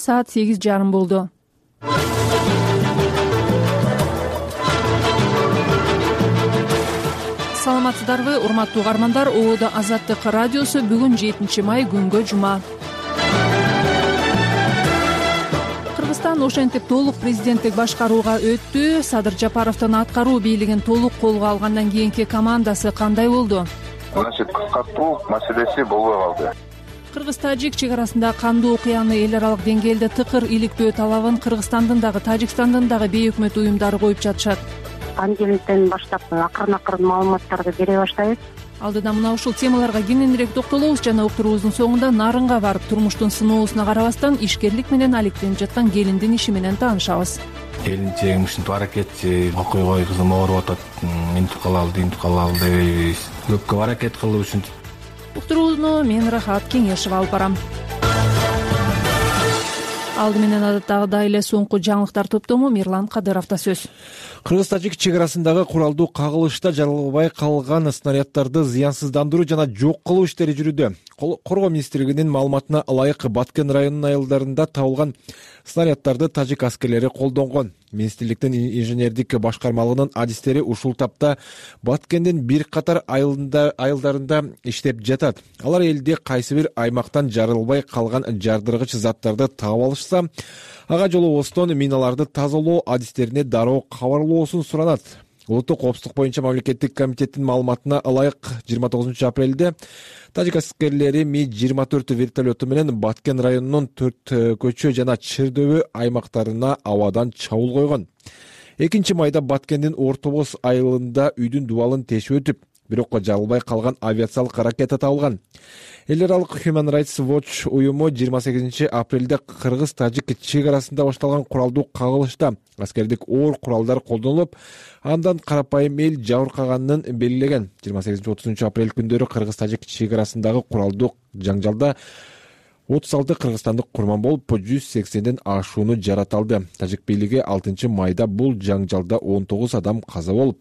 саат 8:30 болду. Саламатсыздарбы, урматтуу угармандар? ООД Азаттык радиосу бүгүн 7 май күнгө жума. Кыргызстан ошентип толук президенттик башкарууга өттү. Садыр Жапаровдун аткаруу бийлигин толук колго алгандан кийинки командасы кандай болду? Кыскартуу маселеси болбой калды. Кыргыз-тажик чек арасында кандуу окуяны эл аралык деңгээлде тыкыр иликтөө талабын Кыргызстандын дагы Тажикстандын дагы бейөкмөт уюмдары коюп жатышат. Понедельниктен баштап акырын маалыматтарды бере баштайбыз. Алдыда мына ушул темаларга кененирээк токтолобуз жана уктуруубуздун соңунда нарынга барып турмуштун сыноосуна карабастан ишкерлик менен алектенип жаткан келиндин иши менен таанышабыз. Келинчегим ушинтип аракет окуй кой, кызым ооруп атат, интип калалы дебейбиз. Көпкө аракет кылып ушинтип. Уктурууну мен Рахат Кеңешев алып барам. Алды менен адаттагыдай эле соңку жаңылыктар топтому Мирлан Кадыровдо сөз. Кыргыз-тажик чек арасындагы куралдуу кагылышта жарылбай калган снаряддарды зыянсыздандыруу жана жок кылуу иштери жүрүүдө. Коргоо министрлигинин маалыматына ылайык Баткен районунун айылдарында табылган снаряддарды тажик аскерлери колдонгон. Министрликтин инженердик башкармалыгынын адистери ушул тапта Баткендин бир катар айылдарында иштеп жатат. Алар элде кайсы бир аймактан жарылбай калган жардыргыч заттарды таап алышса, ага жолобостон миналарды тазалоо адистерине дароо кабарлоосун суранат. Улуттук коопсуздук боюнча мамлекеттик комитеттин маалыматына ылайык 29 апрелде тажик аскерлери Ми-24 вертолету менен Баткен районунун 4 көчө жана Чырдөбө аймактарына абадан чабуул койгон. 2 майда Баткендин Ортобоз айылында үйдүн дубалын тешип өтүп, бирок жарылбай калган авиациялык ракета табылган. Эл аралык Human Rights Watch уюму 28 апрелде Кыргыз-тажик чек арасында башталган куралдуу кагылышта аскердик оор куралдар колдонулуп, андан карапайым эл жабыркаганын белгилеген. 28-30 апрель күндөрү Кыргыз-тажик чек арасындагы куралдуу жаңжалда 36 кыргызстандык курман болуп, 180ден ашууну жараталды. Тажик бийлиги 6 майда бул жаңжалда 19 адам каза болуп,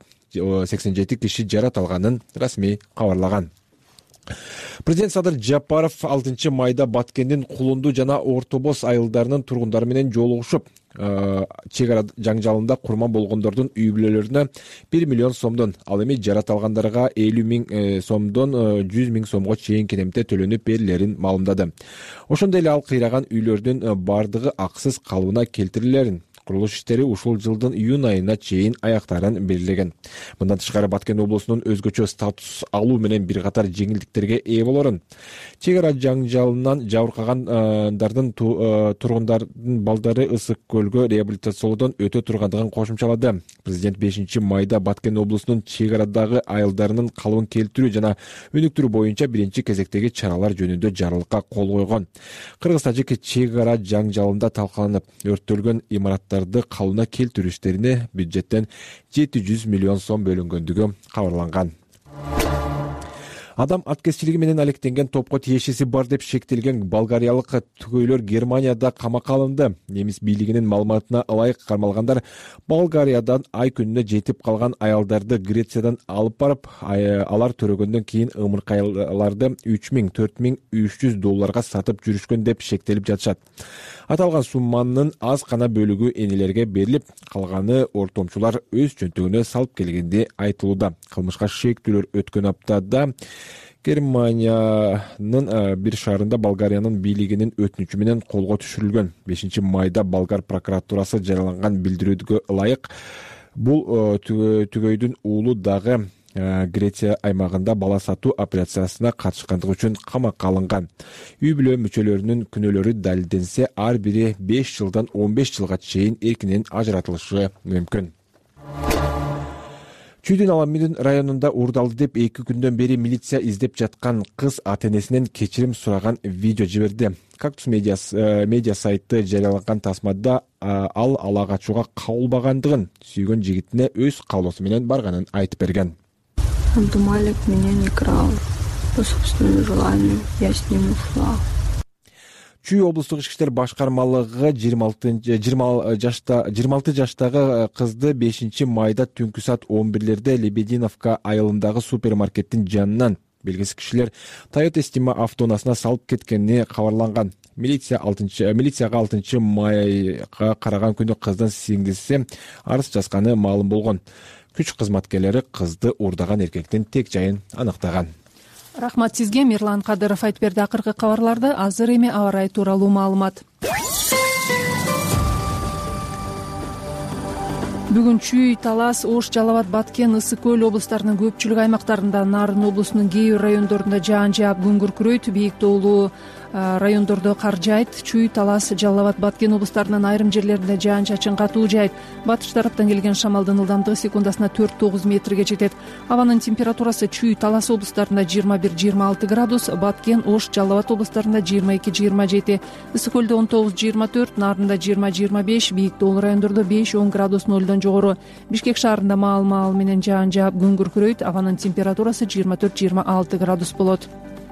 87 киши жараталганын расмий кабарлаган. Президент Садыр Жапаров 6 майда Баткендин Кулунду жана Ортобоз айылдарынын тургундары менен жолугушуп, чек ара жаңжалында курман болгондордун үй бүлөлөрүнө 1 миллион сомдон, ал эми жараталгандарга 50 000 сомдон 100 000 сомго чейин кенемте төлөнүп берилерин маалымдады. Ошондой эле ал кыйраган үйлөрдүн бардыгы акысыз калыбына келтирилерин, курулуш иштери ушул жылдын июнь айына чейин аяктарын белгилеген. Мындан тышкары Баткен облусунун өзгөчө статус алуу менен бир катар жеңилдиктерге ээ болорун, чек ара жаңжалынан жабыркагандардын тургундардын балдары ысык көлгө реабилитациялоодон өтө тургандыгын кошумчалады. Президент 5 майда Баткен облусунун чек арадагы айылдарынын калыбын келтирүү жана өнүктүрүү боюнча биринчи кезектеги чаралар жөнүндө жарлыкка кол койгон. Кыргыз-тажик чек ара жаңжалында талкаланып, өрттөлгөн имараттарды калыбына келтирүү иштерине бюджеттен 700 миллион сом бөлүнгөндүгү кабарланган. Адам аткезчилиги менен алектенген топко тиешеси бар деп шектелген болгариялык түгөйлөр Германияда камакка алынды. Немис бийлигинин маалыматына ылайык кармалгандар Болгариядан ай күнүнө жетип калган аялдарды Грециядан алып барып, алар төрөгөндөн кийин ымыркайларды 3000-4300 долларга сатып жүрүшкөн деп шектелип жатышат. Аталган сумманын аз гана бөлүгү энелерге берилип, калганы ортомчулар өз чөнтөгүнө салып келгенди айтылууда. Кылмышка шектүүлөр өткөн аптада Германиянын бир шаарында Болгариянын бийлигинин өтүнүчү менен колго түшүрүлгөн. 5 майда болгар прокуратурасы жарыяланган билдирүүгө ылайык бул түгөйдүн уулу дагы Греция аймагында бала сатуу операциясына катышкандыгы үчүн камакка алынган. Үй бүлө мүчөлөрүнүн күнөөлөрү далилденсе, ар бири 5 жылдан 15 жылга чейин эркинен ажыратылышы мүмкүн. Чүйдүн Аламидин районунда уурдалды деп 2 күндөн бери милиция издеп жаткан кыз ата-энесинен кечирим сураган видео жиберди. Кактус медиа сайты жарыялаган тасмада ал ала качууга кабылбагандыгын, сүйгөн жигитине өз каалоосу менен барганын айтып берген. Абдумалик меня не крал. По собственному желанию я с ним ушла. Чүй облустук ички иштер башкармалыгы 26 жаштагы кызды 5 майда түнкү саат 11-лерде Лебединовка айылындагы супермаркеттин жанынан Белгисиз кишилер Toyota Estima автоунаасына салып кеткени кабарланган. Милицияга 6 майга караган күнү кыздын сиңдиси арыз жазганы маалым болгон. Күч кызматкерлери кызды уурдаган эркектин тек жайын аныктаган. Рахмат сизге, Мирлан Кадыров айтып берди. Акыркы кабарларды азыр эми аба ырайы тууралуу маалымат. Бүгүн Чүй, Талас, Ош, Жалал Абад, Баткен, Ысык Көл облустарынын көпчүлүк аймактарында, Нарын облусунун кээ бир райондорунда жаан жаап күн күркүрөйт. Бийик тоолуу райондордо кар жаайт. Чүй, Талас, Жалал Абад, Баткен облустарынын айрым жерлеринде жаан-чачын катуу жаайт. Батыш тараптан келген шамалдын ылдамдыгы секундасына 4-9 метрге жетет. Абанын температурасы Чүй, Талас облустарында 21-26 градус, Баткен, Ош, Жалал Абад облустарында 22-27, Ысык Көлдө 19-24, Нарында 20-25, бийик тоолуу райондордо 5-10 градус нөлдөн жогору. Бишкек шаарында маал менен жаан жаап күн күркүрөйт. Абанын температурасы 24-26 градус болот.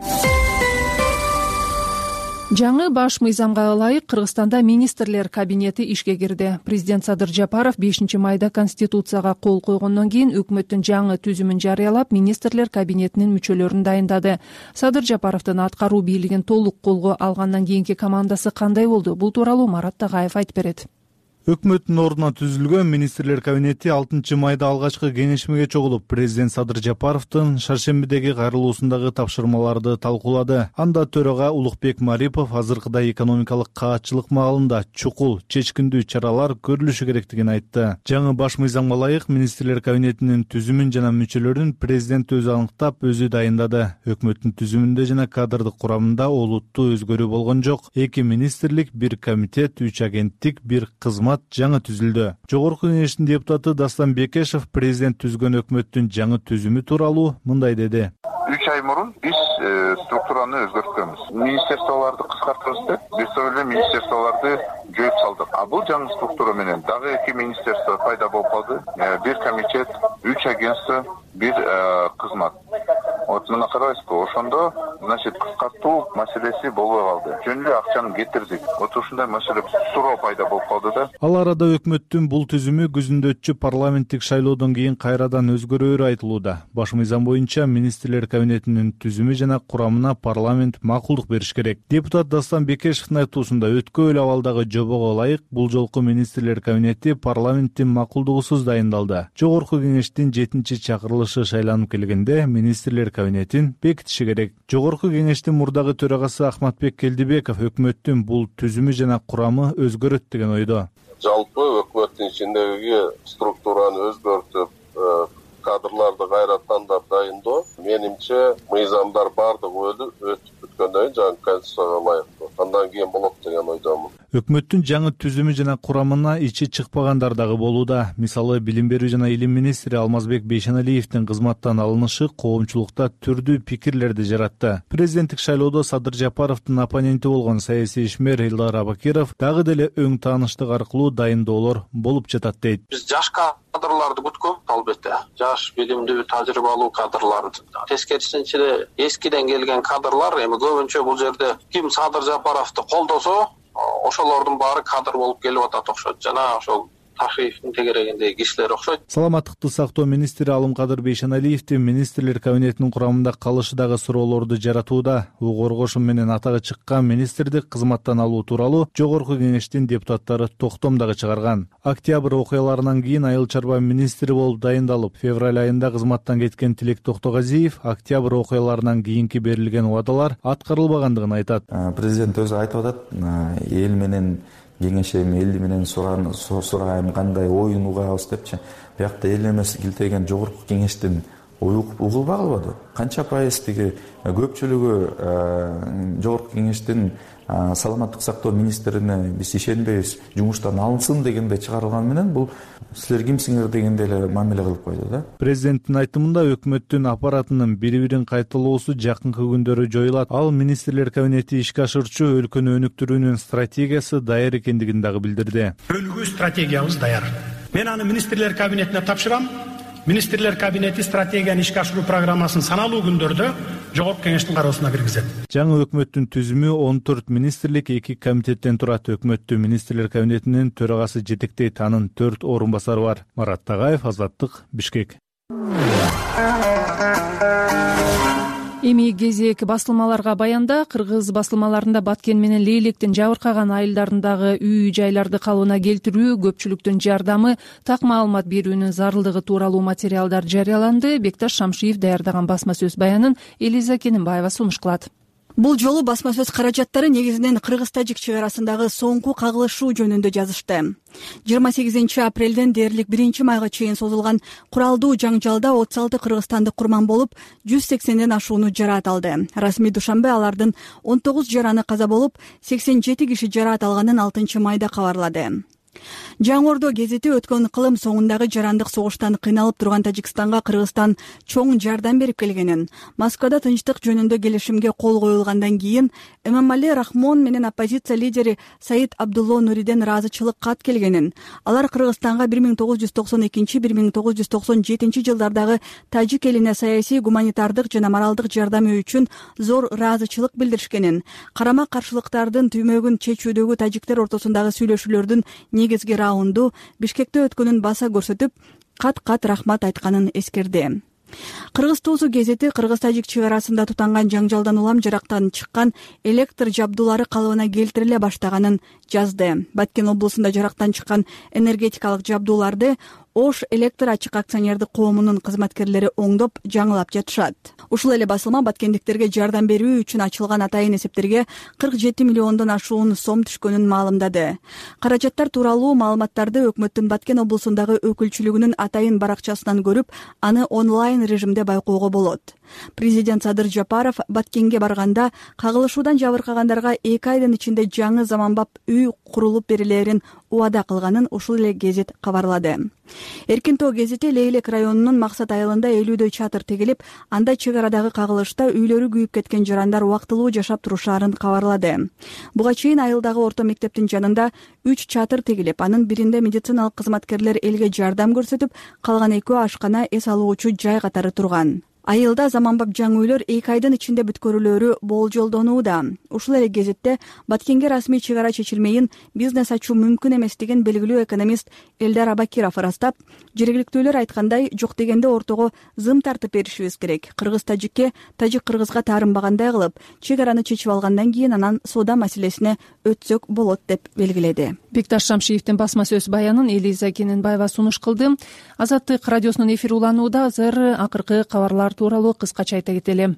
Жаңы баш мыйзамга ылайык Кыргызстанда министрлер кабинети ишке кирди. Президент Садыр Жапаров 5 майда Конституцияга кол койгондон кийин өкмөттүн жаңы түзүмүн жарыялап, министрлер кабинетинин мүчөлөрүн дайындады. Садыр Жапаровдун аткаруу бийлигин толук колго алгандан кийинки командасы кандай болду? Бул тууралуу Марат Тагаев айтып берет. Өкмөттүн ордуна түзүлгөн министрлер кабинети 6 майда алгачкы кеңешмеге чогулуп, президент Садыр Жапаровдун шаршембидеги кайрылуусундагы тапшырмаларды талкуулады. Анда төрага Улукбек Марипов азыркыдай экономикалык каатчылык маалында чукул, чечкиндүү чаралар көрүлүшү керектигин айтты. Жаңы баш мыйзамга ылайык министрлер кабинетинин түзүмүн жана мүчөлөрүн президент өзү аныктап, өзү дайындады. Өкмөттүн түзүмүндө жана кадрдык курамында олуттуу өзгөрүү болгон жок. 2 министрлик, 1 комитет, 3 агенттик, 1 кызмат жаңы түзүлдү. Жогорку кеңештин депутаты Дастан Бекешев президент түзгөн өкмөттүн жаңы түзүмү тууралуу мындай деди. 3 ай мурун биз структураны өзгөрткөнбүз. Министрликтарды кыскартабыз деп, бир министрликтарды жойуп салдык. А бул жаңы структура менен дагы 2 министрликта пайда болуп калды. 1 комитет, 3 агентство, 1 кызмат. Вот мына карайсызбы, ошондо, значит, кыскартуу маселеси болбой калды. Жөн эле акчаны кетирдик. Вот ушундай маселе суроо пайда болуп калды да. Ал арада өкмөттүн бул түзүмү күзүндө өтчү парламенттик шайлоодон кийин кайрадан өзгөрөөрү айтылууда. Баш мыйзам боюнча министрлер кабинетинин түзүмү жана курамына парламент макулдук бериш керек. Депутат Дастан Бекешевдин айтуусунда өткөн абалдагы жобого ылайык бул жолку министрлер кабинети парламенттин макулдугусуз дайындалды. Жогорку кеңештин 7-чакырылышы шайланып келгенде министрлер кабинетин бекитиши керек. Жогорку кеңештин мурдагы төрагасы Ахматбек Келдибеков өкмөттүн бул түзүмү жана курамы өзгөрөт деген ойдо. Жалпы өкмөттүн ичиндеги структураны өзгөртүп, кадрларды кайра тандап дайындоо, менимче мыйзамдар бардыгы өтүп бүткөндөн кийин жаңы конституцияга ылайыктуу. Андан кийин болот деген ойдомун. Өкмөттүн жаңы түзүмү жана курамына ичи чыкпагандар дагы болууда. Мисалы, билим берүү жана илим министри Алмазбек Бейшеналиевдин кызматтан алынышы коомчулукта түрдүү пикирлерди жаратты. Президенттик шайлоодо Садыр Жапаровдун оппоненти болгон саясий ишмер Элдар Абакиров дагы деле өң тааныштык аркылуу дайындоолор болуп жатат дейт. Биз жаш кадрларды күткөнбүз, албетте. Жаш, билимдүү, тажрыйбалуу кадрларды. Тескерисинче эскиден келген кадрлар эми көбүнчө бул жерде ким Садыр Жапаровду колдосо, ошолордун баары кадр болуп келип атат окшойт. Жана ошол Тахиевдин тегерегиндеги кишилер окшойт. Саламаттыкты сактоо министри Алымкадыр Бейшеналиевдин министрлер кабинетинин курамында калышы дагы суроолорду жаратууда. Угоргошум менен атагы чыккан министрди кызматтан алуу тууралуу жогорку кеңештин депутаттары токтом дагы чыгарган. Октябрь окуяларынан кийин айыл чарба министри болуп дайындалып, февраль айында кызматтан кеткен Тилек Токтогазиев октябрь окуяларынан кийинки берилген убадалар аткарылбагандыгын айтат. Президент өзү айтып атат, эл менен кеңешем, элди менен сурайм, кандай оюн угабыз депчи. Биякта эл эмес килтеген жогорку кеңештин ою угулбагылбады. Канча пайыз тиги көпчүлүгү жогорку кеңештин саламаттык сактоо министрине биз ишенбейбиз, жумуштан алынсын дегенде чыгарылган менен бул силер кимсиңер дегенде эле мамиле кылып койду да. Президенттин айтымында өкмөттүн аппаратынын бири-бирин кайталоосу жакынкы күндөрү жоюлат. Ал министрлер кабинети ишке ашырчу өлкөнү өнүктүрүүнүн стратегиясы даяр экендигин дагы билдирди. Өлгүү стратегиябыз даяр. Мен аны министрлер кабинетине тапшырам. Министрлер кабинети стратегияны ишке ашыруу программасын саналуу күндөрдө жогорку кеңештин кароосуна киргизет. Жаңы өкмөттүн түзүмү 14 министрлик 2 комитеттен турат. Өкмөттүн министрлер кабинетинин төрагасы жетектейт, анын 4 орун басары бар. Марат Тагаев, Азаттык, Бишкек. Эми кезек басылмаларга баянда. Кыргыз басылмаларында Баткен менен Лейлектин жабыркаган айылдарындагы үй жайларды калыбына келтирүү, көпчүлүктүн жардамы, так маалымат берүүнүн зарылдыгы тууралуу материалдар жарыяланды. Бекташ Шамшиев даярдаган басма сөз баянын Элиза Кененбаева сунуш кылат. Бул жолу басма сөз каражаттары негизинен кыргыз-тажик чек арасындагы соңку кагылышуу жөнүндө жазышты. 28 апрелден дээрлик 1 майга чейин созулган куралдуу жаңжалда 36 кыргызстандык курман болуп, 180ден ашууну жараат алды. Расмий душанбе алардын 19 жараны каза болуп, 87 киши жараат алганын 6 майда кабарлады. Жаңы Ордо гезити өткөн кылым соңундагы жарандык согуштан кыйналып турган Тажикстанга Кыргызстан чоң жардам берип келгенин, Москвада тынчтык жөнүндө келишимге кол коюлгандан кийин Эмомали Рахмон менен оппозиция лидери Саид Абдулло Нуриден ыраазычылык кат келгенин, алар Кыргызстанга 1992-1997 жылдардагы тажик элине саясий, гуманитардык жана моралдык жардамы үчүн зор ыраазычылык билдиришкенин, карама каршылыктардын түймөгүн чечүүдөгү тажиктер ортосундагы сүйлөшүүлөрдүн негизги раунду Бишкекте өткөнүн баса көрсөтүп, кат рахмат айтканын эскерди. Кыргыз Туусу гезити кыргыз-тажик чек арасында тутанган жаңжалдан улам жарактан чыккан электр жабдуулары калыбына келтириле баштаганын жазды. Баткен облусунда жарактан чыккан энергетикалык жабдууларды Ош электр ачык акционердик коомунун кызматкерлери оңдоп, жаңылап жатышат. Ушул эле басылма Баткендиктерге жардам берүү үчүн ачылган атайын эсептерге 47 миллиондон ашуун сом түшкөнүн маалымдады. Каражаттар тууралуу маалыматтарды өкмөттүн Баткен облусундагы өкүлчүлүгүнүн атайын баракчасынан көрүп, аны онлайн режимде байкоого болот. Президент Садыр Жапаров Баткенге барганда кагылышуудан жабыркагандарга 2 айдын ичинде жаңы заманбап үй курулуп берилерин убада кылганын ушул эле гезит кабарлады. Эркин Тоо гезити Лейлек районунун Максат айылында 50дөй чатыр тегилип, анда чек арадагы кагылышта үйлөрү күйүп кеткен жарандар убактылуу жашап турушаарын кабарлады. Буга чейин айылдагы орто мектептин жанында 3 чатыр тегилип, анын биринде медициналык кызматкерлер элге жардам көрсөтүп, калган 2 ашкана, эс алуучу жай катары турган. Айылда заманбап жаңы үйлөр 2 айдын ичинде бүткөрүлөрү болжолдонууда. Ушул эле кезетте Баткенге расмий чек ара чечилмейин бизнес ачуу мүмкүн эместигин белгилүү экономист Элдар Абакиров ырастап, жергиликтүүлөр айткандай, жок дегенде ортого зым тартып беришибиз керек. Кыргыз-тажикке, тажик-кыргызга таарынбагандай кылып, чек араны чечип алгандан кийин анан соода маселесине өтсөк болот деп белгиледи. Бекташ Шамшиевдин басма сөз баянын Элиза Кененбаева сунуш кылды. Азаттык радиосунун эфири уланууда. Азыр акыркы кабарлар тууралуу кыскача айта кетели.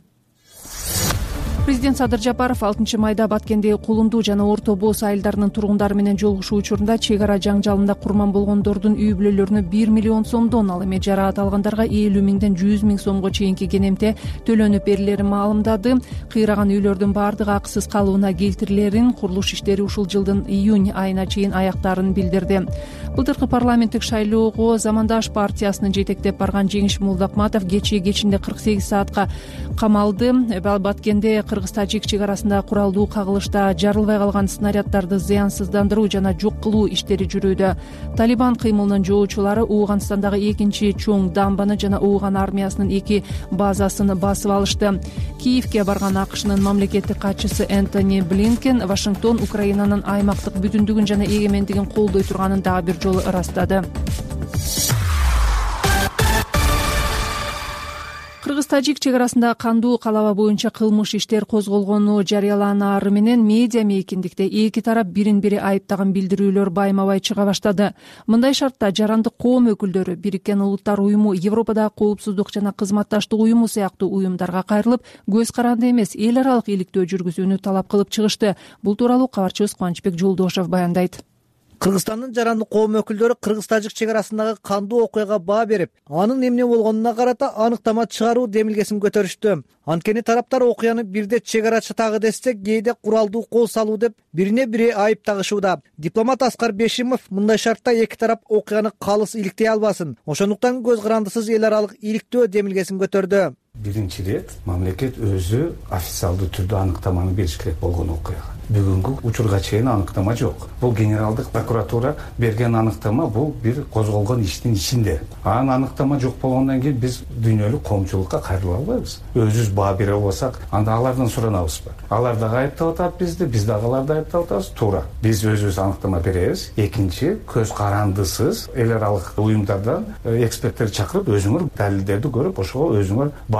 Президент Садыр Жапаров 6 майда Баткенде Кулунду жана Орто Боз айылдарынын тургундары менен жолугушуу учурунда чек ара жаңжалында курман болгондордун үй бүлөлөрүнө 1 миллион сомдон, ал эми жараат алгандарга 50 миңден 100 миң сомго чейинки кенемте төлөнүп берилерин маалымдады. Кыйраган үйлөрдүн баардыгы акысыз калыбына келтирилерин, курулуш иштери ушул жылдын июнь айына чейин аяктарын билдирди. Былтыркы парламенттик шайлоого Замандаш партиясынын жетектеп барган Жеңиш Молдокматов кечинде 48 саатка камалды. Баткенде Кыргыз-тажик чек арасында куралдуу кагылышта жарылбай калган снаряддарды зыянсыздандыруу жана жок кылуу иштери жүрүүдө. Талибан кыймылынын жоочулары Ууганстандагы экинчи чоң дамбаны жана Ууган армиясынын 2 базасын басып алышты. Киевке барган АКШнын мамлекеттик катчысы Энтони Блинкен Вашингтон Украинанын аймактык бүтүндүгүн жана эгемендигин колдой турганын дагы бир жолу ырастады. Кыргыз-тажик чек арасында кандуу калаба боюнча кылмыш иштер козголгону жарыяланары менен медиа мейкиндикте эки тарап бирин-бири айыптаган билдирүүлөр байма-бай чыга баштады. Мындай шартта жарандык коом өкүлдөрү Бириккен Улуттар уюму, Европадагы коопсуздук жана кызматташтык уюму сыяктуу уюмдарга кайрылып, көз каранды эмес эл аралык иликтөө жүргүзүүнү талап кылып чыгышты. Бул тууралуу кабарчыбыз Кубанычбек Жолдошов баяндайт. Кыргызстандын жарандык коом өкүлдөрү Кыргыз-тажик чек арасындагы кандуу окуяга баа берип, анын эмне болгонуна карата аныктама чыгаруу демилгесин көтөрүштү. Анткени тараптар окуяны бирде чек ара чатагы десек, кээде куралдуу кол салуу деп бирине бири айыптагышууда. Дипломат Аскар Бешимов мындай шартта эки тарап окуяны калыс иликтей албасын, ошондуктан көз карандысыз эл аралык иликтөө демилгесин көтөрдү. Биринчи рет мамлекет өзү официалдуу түрдө аныктаманы бериш керек болгон окуяга. Бүгүнкү учурга чейин аныктама жок. Бул генералдык прокуратура берген аныктама, бул бир козголгон иштин ичинде. Анын аныктама жок болгондон кийин биз дүйнөлүк коомчулукка кайрыла албайбыз. Өзүбүз баа бере албасак, анда алардан суранабызбы? Алар дагы айыптап атат бизди, биз дагы аларды айыптап атабыз. Туура. Биз өзүбүз аныктама беребиз. Экинчи, көз карандысыз эл аралык уюмдардан эксперттерди чакырып, өзүңөр далилдерди көрүп, ошого өзүңөр баа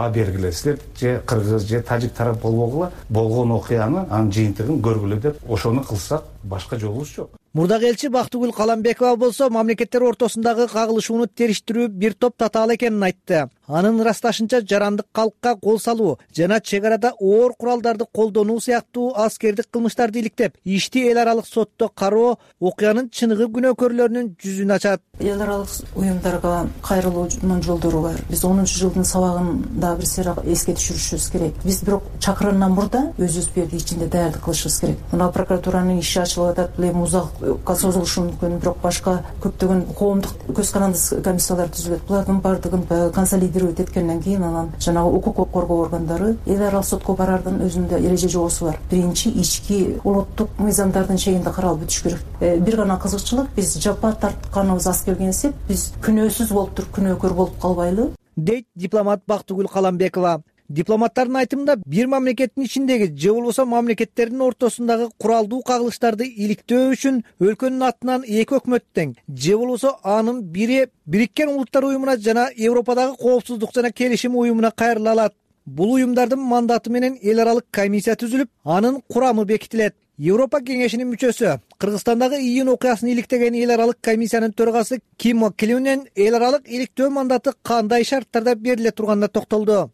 баа бергилесиздер, же кыргыз же тажик тарап болбогула болгон окуяны анын жыйынтыгын көргүлө деп ошону кылсак башка жолубуз жок. Мурдагы элчи Бактыгүл Каламбекова болсо мамлекеттер ортосундагы кагылышууну териштирүү бир топ татаал экенин айтты. Анын ырасташынча жарандык калкка кол салуу жана чек арада оор куралдарды колдонуу сыяктуу аскердик кылмыштарды иликтеп, ишти эл аралык сотто кароо окуянын чыныгы күнөөкөрлөрүнүн жүзүн ачат. Эл аралык уюмдарга кайрылуунун жолдору бар. Биз 10-жылдын сабагын да бир сыйра эске түшүрүшүбүз керек. Биз бирок чакыргандан мурда өзүбүз берди ичинде даярдык кылышыбыз керек. Мына прокуратуранын иши ачылып атат, эми узакка созулушу мүмкүн, бирок башка көптөгөн коомдук көз карандысыз комиссиялар түзүлөт. Булардын баардыгын консолидировать эткенден кийин анан жанагы укук коргоо органдары эл аралык сотко барардын өзүндө эреже жобосу бар. Биринчи ички улуттук мыйзамдардын чегинде каралып бүтүш керек. Бир гана кызыкчылык, биз жапа тартканыбыз аз келген эсеп, биз күнөөсүз болуп туруп күнөөкөр болуп калбайлы, дейт дипломат Бактыгүл Каламбекова. Дипломаттардын айтымында бир мамлекеттин ичиндеги же болбосо мамлекеттердин ортосундагы куралдуу кагылыштарды иликтөө үчүн өлкөнүн атынан эки өкмөт тең же болбосо анын бири Бириккен Улуттар уюмуна жана Европадагы коопсуздук жана келишим уюмуна кайрыла алат. Бул уюмдардын мандаты менен эл аралык комиссия түзүлүп, анын курамы бекитилет. Европа кеңешинин мүчөсү, Кыргызстандагы июнь окуясын иликтеген эл аралык комиссиянын төрагасы Ким Клюнен эл аралык иликтөө мандаты кандай шарттарда бериле турганына токтолду.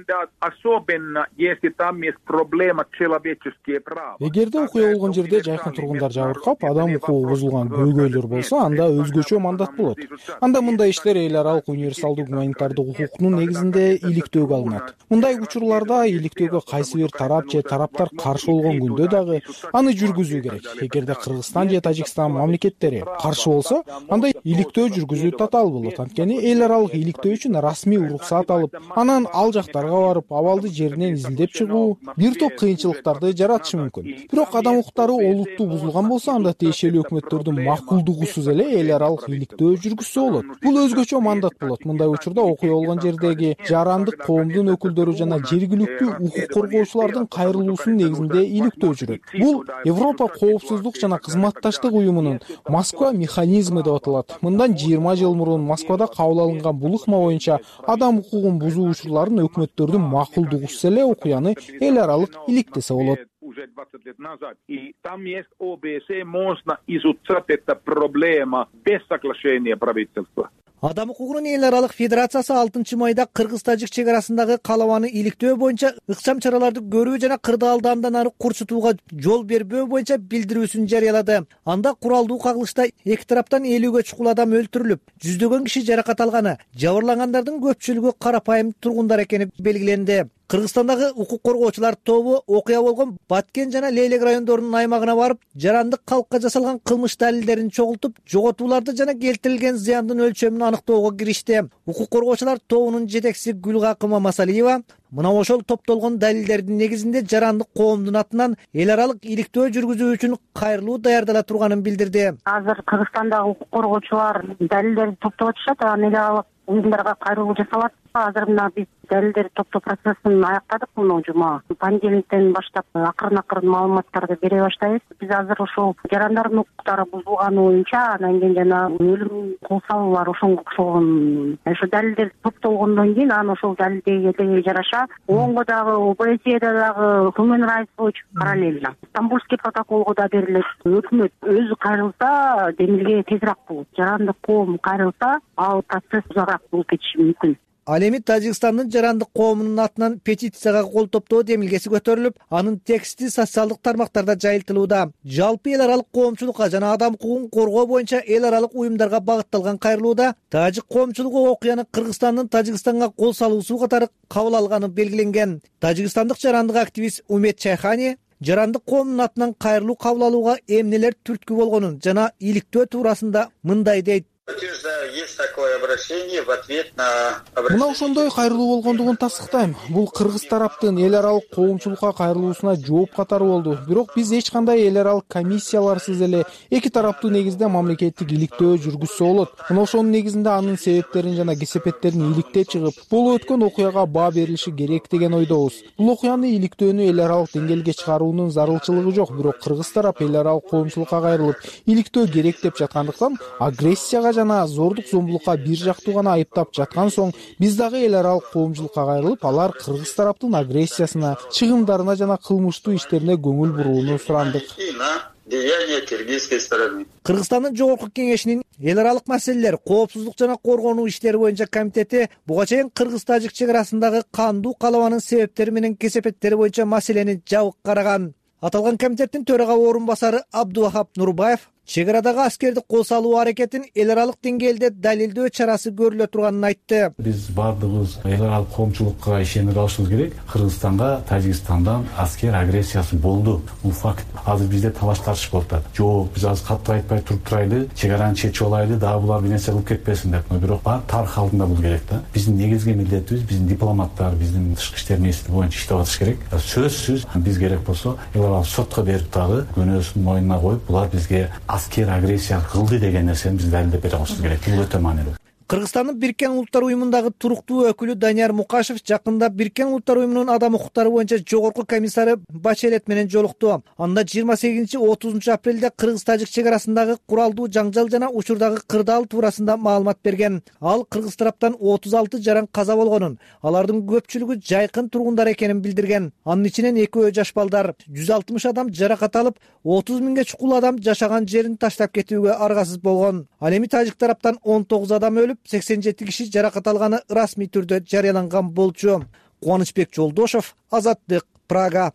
Эгерде окуя болгон жерде жайкын тургундар жабыркап, адам укугу бузулган көйгөйлөр болсо, анда өзгөчө мандат болот. Анда мындай иштер эл аралык универсалдуу гуманитардык укуктун негизинде иликтөөгө алынат. Мындай учурларда иликтөөгө кайсы бир тарап же тараптар каршы болгон күндө дагы аны жүргүзүү керек. Эгерде Кыргызстан же Тажикстан мамлекеттери каршы болсо, анда иликтөө жүргүзүү татаал болот. Анткени эл аралык иликтөө үчүн расмий уруксат алып, анан ал барып, абалды жеринен изилдеп чыгуу бир топ кыйынчылыктарды жаратышы мүмкүн. Бирок адам укуктары олуттуу бузулган болсо, анда тиешелүү өкмөттөрдүн макулдугусуз эле эл аралык иликтөө жүргүзсө болот. Бул өзгөчө мандат болот. Мындай учурда окуя болгон жердеги жарандык коомдун өкүлдөрү жана жергиликтүү укук коргоочулардын кайрылуусунун негизинде иликтөө жүрөт. Бул Европа коопсуздук жана кызматташтык уюмунун Москва механизми деп аталат. Мындан 20 жыл мурун Москвада кабыл алынган бул ыкма боюнча адам укугун бузуу учурларын өкмөттөрдүн макулдугусуз эле окуяны эл аралык иликтесе болот. Уже 20 лет назад. И там есть ОБСЕ, можно изучать эту проблему без соглашения правительства. Адам укугунун эл аралык федерациясы 6-майда Кыргыз-Тажик чек арасындагы калабаны иликтөө боюнча ыкчам чараларды көрүү жана кырдаалды андан ары курчутууга жол бербөө боюнча билдирүүсүн жарыялады. Анда куралдуу кагылышта эки тараптан 50-ге чукул адам өлтүрүлүп, жүздөгөн киши жаракат алганы, жабырлангандардын көпчүлүгү карапайым тургундар экени белгиленди. Кыргызстандагы укук коргоочулар тобу окуя болгон Баткен жана Лейлек райондорунун аймагына барып, жарандык калкка жасалган кылмыш далилдерин чогултуп, жоготууларды жана келтирилген зыяндын өлчөмүн аныктоого киришти. Укук коргоочулар тобунун жетекчиси Гүлгакы Мамасалиева мына ошол топтолгон далилдердин негизинде жарандык коомдун атынан эл аралык иликтөө жүргүзүү үчүн кайрылуу даярдала турганын билдирди. Азыр Кыргызстандагы укук коргоочулар далилдерди топтоп атышат, эл аралык уюмдарга кайрылуу жасалат. Азыр мына биз далилдерди топтоо процессин аяктадык мына жума. Понедельниктен баштап акырын маалыматтарды бере баштайбыз. Биз азыр ошол жарандардын укуктары бузулганы боюнча анан кийин жана өлүм кол салуулар ошонго окшогон ошо далилдер топтолгондон кийин анан ошол далилдерге жараша ООНго дагы ОБСЕде дагы Human Rights Watch параллельно Стамбульский протоколго да берилет. Өкмөт өзү кайрылса демилге тезирээк болот. Жарандык коом кайрылса ал процесс узагыраак болуп кетиши мүмкүн. Ал эми Тажикстандын жарандык коомунун атынан петицияга кол топтоо демилгеси көтөрүлүп, анын тексти социалдык тармактарда жайылтылууда. Жалпы эл аралык коомчулукка жана адам укугун коргоо боюнча эл аралык уюмдарга багытталган кайрылууда тажик коомчулугу окуяны Кыргызстандын Тажикстанга кол салуусу катары кабыл алганы белгиленген. Тажикстандык жарандык активист Умет Чайхани жарандык коомдун атынан кайрылуу кабыл алууга эмнелер түрткү болгонун жана иликтөө туурасында мындай дейт. Есть такое обращение в ответ на Мына ошондой кайрылуу болгондугун тастыктайм. Бул кыргыз тараптын эл аралык коомчулукка кайрылуусуна жооп катары болду. Бирок биз эч кандай эл аралык комиссияларсыз эле эки тараптуу негизде мамлекеттик иликтөө жүргүзсө болот. Мына ошонун негизинде анын себептерин жана кесепеттерин иликтеп чыгып, болуп өткөн окуяга баа берилиши керек деген ойдобуз. Бул окуяны иликтөөнү эл аралык деңгээлге чыгаруунун зарылчылыгы жок, бирок кыргыз тарап эл аралык коомчулукка кайрылып, иликтөө керек деп жаткандыктан агрессияга жана зордук зомбулукка бир жактуу гана айыптап жаткан соң биз дагы эл аралык коомчулукка кайрылып, алар кыргыз тараптын агрессиясына, чыгымдарына жана кылмыштуу иштерине көңүл бурууну сурандык. Деяния киргизской стороны. Кыргызстандын жогорку кеңешинин эл аралык маселелер, коопсуздук жана коргонуу иштери боюнча комитети буга чейин кыргыз-тажик чек арасындагы кандуу калабанын себептери менен кесепеттери боюнча маселени жабык караган. Аталган комитеттин төрага орун басары Абдувахап Нурбаев чек арадагы аскерди кол салуу аракетин эл аралык деңгээлде далилдөө чарасы көрүлө турганын айтты. Биз бардыгыбыз эл аралык коомчулукка ишенип алышыбыз керек. Кыргызстанга Тажикстандан аскер агрессиясы болду. Бул факт. Азыр бизде талаш тартыш болуп атат. Жок, биз азыр катты айтпай туруп турайлы, чек араны чечип алайлы, дагы булар бир нерсе кылып кетпесин деп. Бирок бар тарых алдында бул керек да. Биздин негизги милдетибиз, биздин дипломаттар, биздин тышкы иштер министри боюнча иштеп атыш керек. Сөзсүз биз керек болсо эл аралык сотко берип дагы күнөөсүн мойнуна коюп, булар бизге аскер агрессия кылды деген нерсени биз далилдеп бере алышыбыз керек. Бул өтө маанилүү. Кыргызстандын Бириккен Улуттар уюмундагы туруктуу өкүлү Данияр Мукашев жакында Бириккен Улуттар уюмунун адам укуктары боюнча жогорку комиссары Бачелет менен жолукту. Анда 28-30 апрелде Кыргыз-Тажик чек арасындагы куралдуу жаңжал жана учурдагы кырдаал туурасында маалымат берген. Ал кыргыз тараптан 36 жаран каза болгонун, алардын көпчүлүгү жайкын тургундар экенин билдирген. Анын ичинен 2 жаш балдар, 160 адам жаракат алып, 30 миңге чукул адам жашаган жерин таштап кетүүгө аргасыз болгон. Ал эми тажик тараптан 19 адам өлүп, 87 киши жаракат алганы расмий түрдө жарыяланган болчу. Кубанычбек Жолдошов, Азаттык, Прага.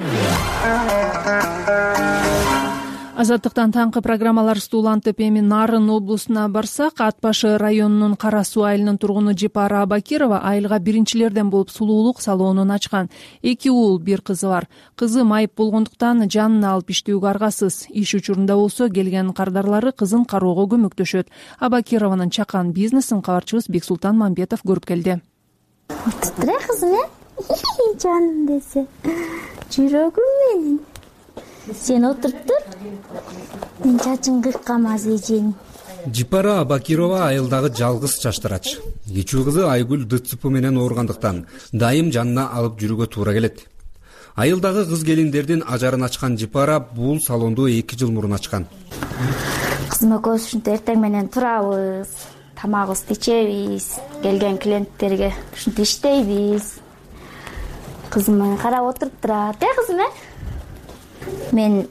Азаттыктан таңкы программаларыбызды улантып, эми Нарын облусуна барсак, Ат башы районунун Кара Суу айылынын тургуну Жипара Абакирова айылга биринчилерден болуп сулуулук салонун ачкан. 2 уул, 1 кызы бар. Кызы майып болгондуктан жанын алып иштөөгө аргасыз. Иш учурунда болсо келген кардарлары кызын кароого көмөктөшөт. Абакированын чакан бизнесин кабарчыбыз Бексултан Мамбетов көрүп келди. Тура кызым, жаным десе. Жүрөгүм менин. Сен отуруп тур. Мен чачын кыркам азыр эжени. Жипара Абакирова айылдагы жалгыз чачтырач. Кичүү кызы Айгүл ДЦП менен ооругандыктан дайым жанына алып жүрүүгө туура келет. Айылдагы кыз келиндердин ажарын ачкан Жипара бул салонду 2 жыл мурун ачкан. Кызым экөөбүз ушинтип эртең менен турабыз, тамагыбызды ичебиз, келген клиенттерге ушинтип иштейбиз. Кызым мени карап отуруп турат. Кызым, мен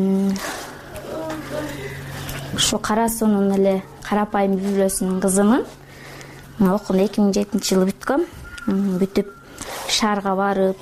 ушу Кара Суунун эле карапайым үй-бүлөсүнүн кызымын. Окууну 2007-жылы бүткөм. Бүтүп шаарга барып,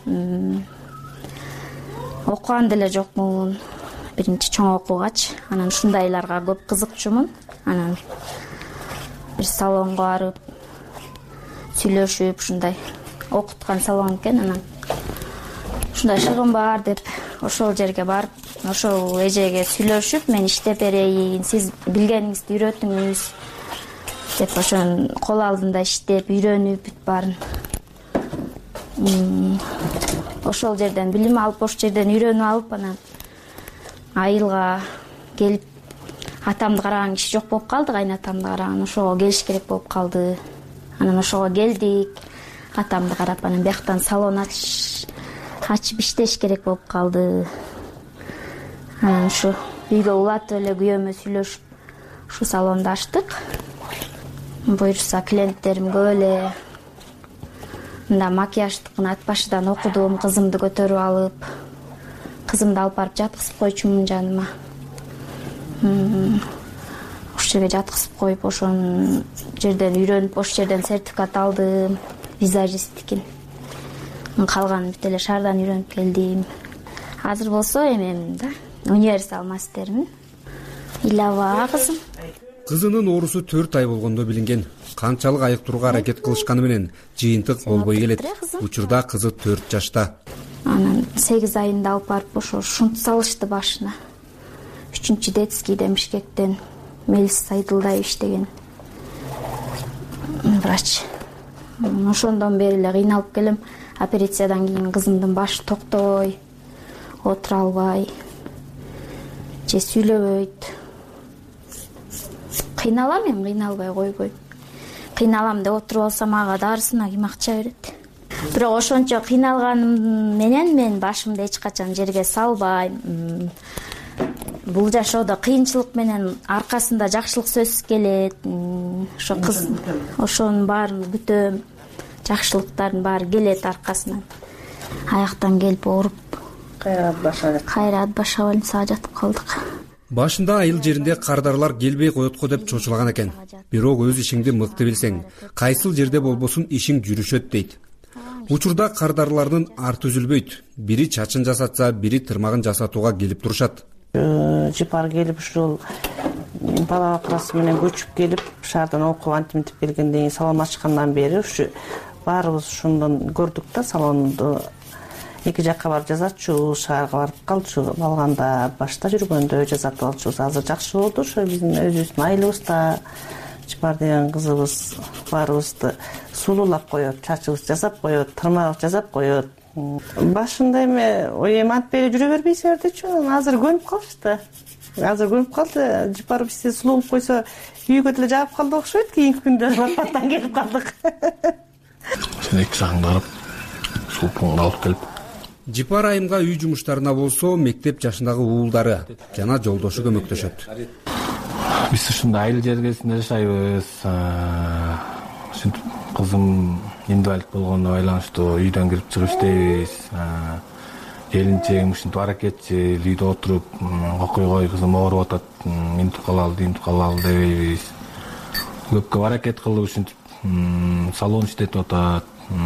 окуган деле жокмун. Биринчи чоң окуугач, анан ушундайларга көп кызыкчумун. Анан бир салонго барып, сүйлөшүп, ушундай окуткан салон экен, анан ушундай чыгым бар деп ошол жерге барып, ошол эжеге сүйлөшүп, мен иштеп берейин, сиз билгениңизди үйрөтүңүз деп ошон кол алдында иштеп, үйрөнүп бүт баарын. Ошол жерден билим алып, ошол жерден үйрөнүп алып, анан айылга келип, атамды караган киши жок болуп калды, кайнатамды караган, ошого келиш керек болуп калды. Анан ошого келдик, атамды карап, анан бияктан салон ачып иштеш керек болуп калды. Анан ушу үйгө улатып эле күйөөмө сүйлөшүп, ушу салонду ачтык. Буюрса клиенттерим көп эле. Мында макияждыкын Ат башыдан окудум, кызымды көтөрүп алып, кызымды алып барып жаткызып койчумун жаныма. Ошол жерге жаткызып коюп, ошол жерден үйрөнүп, ошол жерден сертификат алдым, визажисттикин. Калганын бүт эле шаардан үйрөнүп келдим. Азыр болсо эми да универсал мастермин. Илаба кызым. Кызынын оорусу 4 ай болгондо билинген. Канчалык айыктырууга аракет кылышканы менен жыйынтык болбой келет. Учурда кызы 4 жашта. Анан 8 айында алып барып ошо шунт салышты башына. 3-чү детскийде Бишкектен Мелис Сайдылдаев иштеген врач. Ошондон бери эле кыйналып келем. Операциядан кийин кызымдын башы токтобой, отура албай, же сүйлөбөйт. Кыйналам, эми кыйналбай койбойм. Кыйналам деп отуруп алсам, ага дарысына ким акча берет? Бирок ошончо кыйналганым менен мен башымды эч качан жерге салбайм. бул жашоодо кыйынчылык менен аркасында жакшылык сөзсүз келет. Ошо кыз ошонун баарын күтөм. Жакшылыктардын баары келет аркасынан. Аяктан келип ооруп кайра ат баша больницага жатып калдык. Башында айыл жеринде кардарлар келбей коет го деп чочулаган экен. Бирок өз ишиңди мыкты билсең, кайсыл жерде болбосун ишиң жүрүшөт дейт. Учурда кардарлардын арты үзүлбөйт. Бири чачын жасатса, бири тырмагын жасатууга келип турушат. Жипар келип ушул бала бакырасы менен көчүп келип, шаардан окуп антиминтип келгенден кийин салон ачкандан бери ушу баарыбыз ушундан көрдүк да, салонду эки жакка барып жазатчу, шаарга барып калчу. Алганда башта жүргөндө жазатып алчубуз. Азыр жакшы болду. Ошо биздин өзүбүздүн айылыбызда Жипар деген кызыбыз баарыбызды сулуулап коет, чачыбызды жасап коет, тырмагыбызды жасап коет. Башында эми антпей жүрө бербейсиңер дечү. Азыр көнүп калышты. Азыр көнүп калды. Жипар бизди сулуулуп койсо үйгө деле жаап калды окшойт. Кийинки күндө бататтан келип калдык. Сен эки жагыңды карап, сулпуңду алып келип. Жипар айымга үй жумуштарына болсо мектеп жашындагы уулдары жана жолдошу көмөктөшөт. Биз ушундай айыл жергесинде жашайбыз. Ушинтип кызым инвалид болгонуна байланыштуу үйдөн кирип чыгып иштейбиз. Келинчегим ушинтип аракетчил, үйдө отуруп, окуйгой кызым ооруп атат, интип калалы дебейбиз. Көпкө аракет кылып ушинтип салон иштетип атат.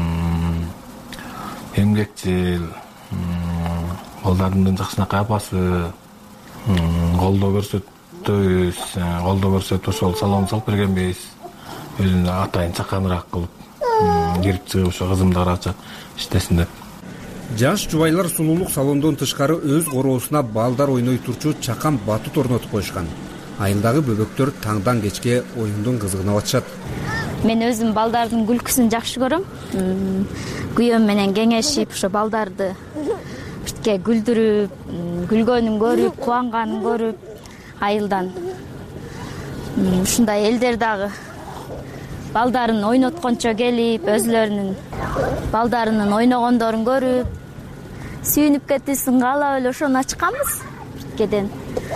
Эмгекчил, балдардын жакшынакай апасы, колдоо көрсөтөбүз, ошол салон салып бергенбиз. Өзүнө атайын чаканыраак кылып, кирип чыгып ошо кызымды карача иштесин деп. Жаш жубайлар сулуулук салондон тышкары өз короосуна балдар ойной турчу чакан батут орнотуп коюшкан. Айылдагы бөбөктөр таңдан кечке оюндун кызыгына батышат. Мен өзүм балдардын күлкүсүн жакшы көрөм. Күйөөм менен кеңешип, ошо балдарды биртке күлдүрүп, күлгөнүн көрүп, кубанганын көрүп, айылдан ушундай элдер дагы балдарын ойноткончо келип, өзлөрүнүн балдарынын ойногондорун көрүп, сүйүнүп кетүүсүн каалап эле ошону ачканбыз бирткеден.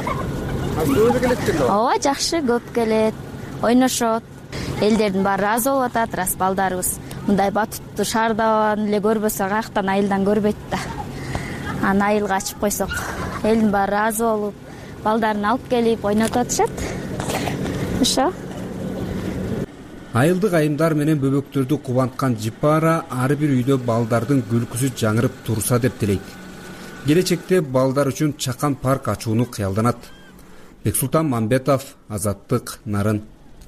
Ооба, жакшы, көп келет, ойношот. Элдердин баары ыраазы болуп атат, рас балдарыбыз мындай батутту шаардан эле көрбөсө каяктан айылдан көрбөйт да. Аны айылга ачып койсок, элдин баары ыраазы болуп, балдарын алып келип ойнотуп атышат. Ошо. Айылдык айымдар менен бөбөктөрдү кубанткан Жипара ар бир үйдө балдардын күлкүсү жаңырып турса деп тилейт. Келечекте балдар үчүн чакан парк ачууну кыялданат. Бексултан Мамбетов, Азаттык, Нарын.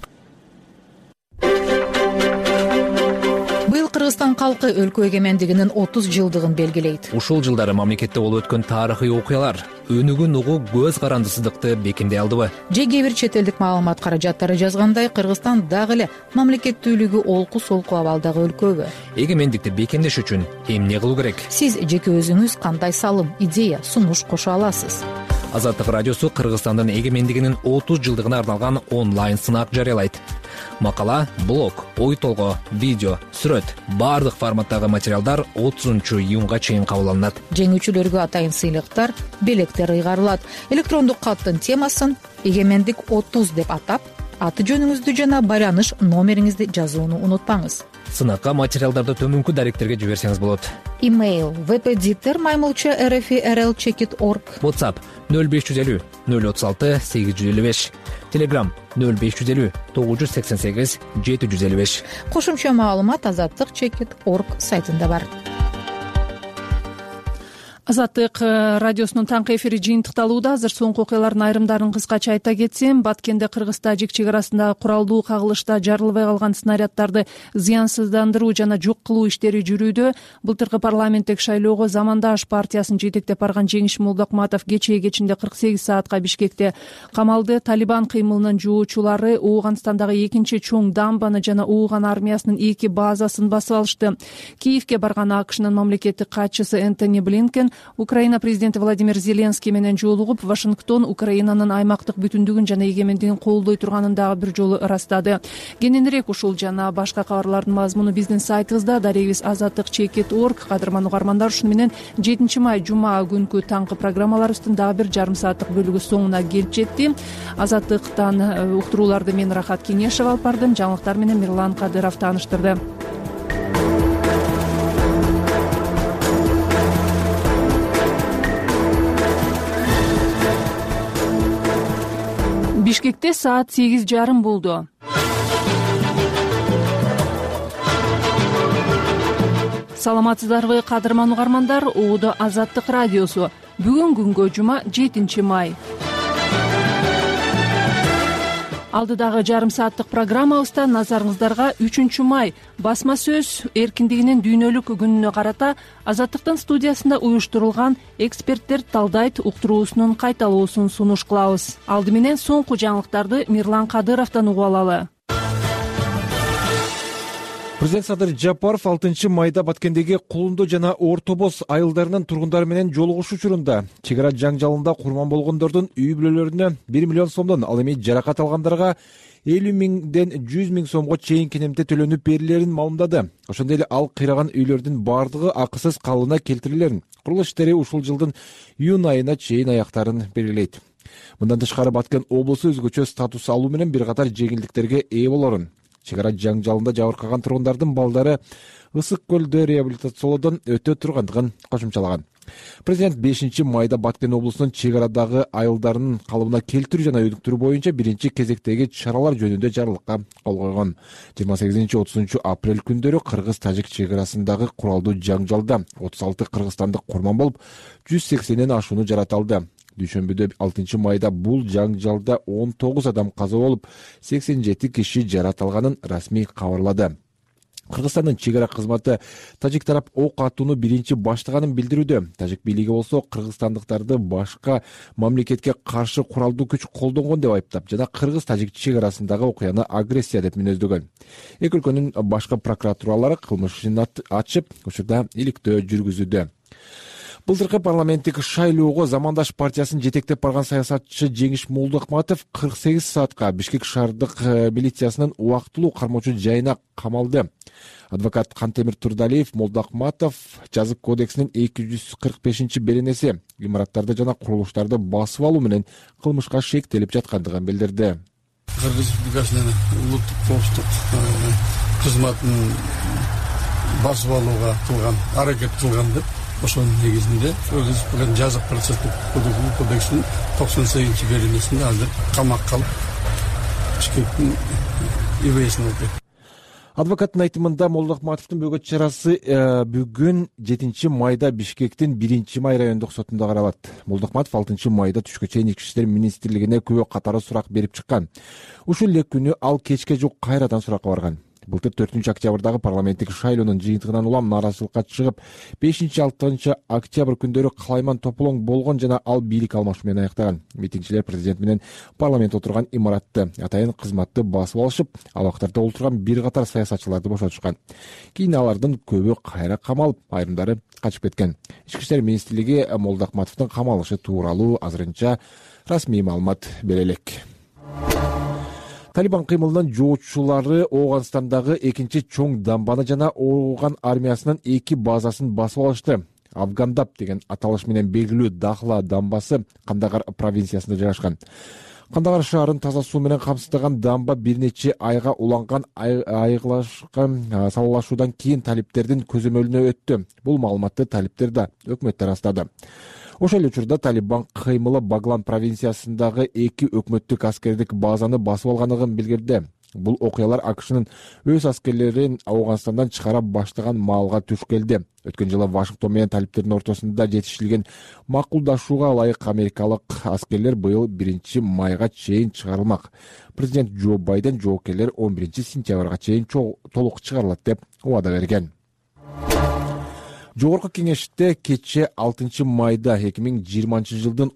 Быйыл Кыргызстан калкы өлкө эгемендигинин 30 жылдыгын белгилейт. Ушул жылдары мамлекетте болуп өткөн тарыхый окуялар өнүгүн угуу көз карандысыздыкты бекемдей алдыбы? Же кээ бир чет элдик маалымат каражаттары жазгандай, Кыргызстан дагы эле мамлекеттүүлүгү олку-солку абалдагы өлкөбү? Эгемендикти бекемдеш үчүн эмне кылуу керек? Сиз жеке өзүңүз кандай салым, идея, сунуш кошо аласыз? Азаттык радиосу Кыргызстандын эгемендигинин 30 жылдыгына арналган онлайн сынак жарыялайт. Макала, блог, ой толгоо, видео, сүрөт, баардык форматтагы материалдар 30-июнга чейин кабыл алынат. Жеңүүчүлөргө атайын сыйлыктар, белектер ыйгарылат. Электрондук каттын темасын «Эгемендик 30» деп атап, аты жөнүңүздү жана байланыш номериңизди жазууну унутпаңыз. Сынакка материалдарды төмөнкү даректерге жиберсеңиз болот. Имейл vpditter@rl-checkit.org. WhatsApp 0550 036 855. Telegram 0550 988 755. Кошумча маалымат azattik.checkit.org сайтында бар. Азаттык радиосунун таңкы эфири жыйынтыкталууда. Азыр соңку окуялардын айрымдарын кыскача айта кетсем, Баткенде Кыргыз-Тажик чек арасындагы куралдуу кагылышта жарылбай калган снаряддарды зыянсыздандыруу жана жок кылуу иштери жүрүүдө. Былтыркы парламенттик шайлоого Замандаш партиясын жетектеп барган Жеңиш Молдокматов кечинде 48 саатка Бишкекте камалды. Талибан кыймылынын жоочулары Ооганстандагы экинчи чоң дамбаны жана Ооган армиясынын 2 базасын басып алышты. Киевке барган АКШнын мамлекеттик катчысы Энтони Блинкен Украина президенти Владимир Зеленский менен жолугуп, Вашингтон Украинанын аймактык бүтүндүгүн жана эгемендигин колдой турганын дагы бир жолу ырастады. Кененирээк ушул жана башка кабарлардын мазмуну биздин сайтыбызда daregis.azatlyk.org. Кадырман угармандар, ушуну менен 7 май жума күнкү таңкы программаларыбыздын дагы бир жарым сааттык бөлүгү соңуна келип жетти. Азаттыктан уктурууларды мен Рахат Кеңешева алып бардым. Жаңылыктар менен Мирлан Кадыров тааныштырды. Бишкекте саат 8:30 болду. Саламатсыздарбы, кадырман угармандар? Угуду Азаттык радиосу. Бүгүн күнгө жума 7 май. Алдыдагы жарым сааттык программабызда назарыңыздарга 3 май басма сөз эркиндигинин дүйнөлүк күнүнө карата Азаттыктын студиясында уюштурулган эксперттер талдайт уктуруусунун кайталоосун сунуш кылабыз. Алды менен соңку жаңылыктарды Мирлан Кадыровдон угуп алалы. Президент Садыр Жапаров 6 майда Баткендеги Кулундо жана Орто Боз айылдарынын тургундары менен жолугушуу учурунда чек ара жаңжалында курман болгондордун үй бүлөлөрүнө 1 миллион сомдон, ал эми жаракат алгандарга 50 миңден 100 миң сомго чейин кенемте төлөнүп берилерин маалымдады. Ошондой эле ал кыйраган үйлөрдүн бардыгы акысыз калыбына келтирилерин, курулуш иштери ушул жылдын июнь айына чейин аяктарын белгилейт. Мындан тышкары Баткен облусу өзгөчө статус алуу менен бир катар жеңилдиктерге ээ болорун, чек ара жаңжалында жабыркаган тургундардын балдары Ысык көлдө реабилитациялоодон өтө тургандыгын кошумчалаган. Президент 5 майда Баткен облусунун чек арадагы айылдарынын калыбына келтирүү жана өнүктүрүү боюнча биринчи кезектеги чаралар жөнүндө жарлыкка кол койгон. 28-30 апрель күндөрү кыргыз-тажик чек арасындагы куралдуу жаңжалда 36 кыргызстандык курман болуп, 180ден ашууну жараталды. Дүйшөмбүдө 6 майда бул жаңжалда 19 адам каза болуп, 87 киши жараталганын расмий кабарлады. Кыргызстандын чек ара кызматы тажик тарап ок атууну биринчи баштаганын билдирүүдө. Тажик бийлиги болсо кыргызстандыктарды башка мамлекетке каршы куралдуу күч колдонгон деп айыптап, жана кыргыз-тажик чек арасындагы окуяны агрессия деп мүнөздөгөн. Эки өлкөнүн башка прокуратуралары кылмыш ишин ачып, учурда иликтөө жүргүзүүдө. Былтыркы парламенттик шайлоого Замандаш партиясын жетектеп барган саясатчы Жеңиш Молдокматов 48 саатка Бишкек шаардык милициясынын убактылуу кармоочу жайына камалды. Адвокат Кантемир Турдалиев Молдокматов жазык кодексинин 245-беренеси имараттарды жана курулуштарды басып алуу менен кылмышка шектелип жаткандыгын билдирди. Кыргыз Республикасынын улуттук коопсуздук кызматын басып алууга кылган аракет кылган деп ошонун негизинде Кыргыз жазык процесстик кодексинин 98-беренесинде азыр камакка алып Бишкектин ИВСине отурат. Адвокаттын айтымында Молдокматовдун бөгөт чарасы бүгүн 7 майда Бишкектин 1 май райондук сотунда каралат. Молдокматов 6 майда түшкө чейин Ички иштер министрлигине күбө катары сурак берип чыккан. Ушул эле күнү ал кечке жок кайрадан суракка барган. Былтыр 4-октябрдагы парламенттик шайлоонун жыйынтыгынан улам нааразычылыкка чыгып, 5-6 октябрь күндөрү калайман тополоң болгон жана ал бийлик алмашуу менен аяктаган. Митингчилер президент менен парламент отурган имаратты, атайын кызматты басып алышып, ал убактарда отурган бир катар саясатчыларды бошотушкан. Кийин алардын көбү кайра камалып, айрымдары качып кеткен. Ички иштер министрлиги Молдокматовдун камалышы тууралуу азырынча расмий маалымат бере элек. Талибан кыймылынын жоочулары Ооганстандагы экинчи чоң дамбаны жана Ооган армиясынын 2 базасын басып алышты. Афгандап деген аталыш менен белгилүү Дахла дамбасы Кандагар провинциясында жайгашкан. Кандагар шаарын таза суу менен камсыздаган дамба бир нече айга уланган айыглашкан салалашуудан кийин талиптердин көзөмөлүнө өттү. Бул маалыматты талиптер да өкмөттөр растады. Ошол эле учурда Талибан кыймылы Баглан провинциясындагы 2 өкмөттүк аскердик базаны басып алганын билдирди. Бул окуялар АКШнын өз аскерлерин Ооганстандан чыгара баштаган маалга туш келди. Өткөн жылы Вашингтон менен талиптердин ортосунда жетишилген макулдашууга ылайык америкалык аскерлер быйыл 1 майга чейин чыгарылмак. Президент Джо Байден жоокерлер 11 сентябрга чейин толук чыгарылат деп убада берген. Жогорку кеңеште кечээ 6 майда 2020 жылдын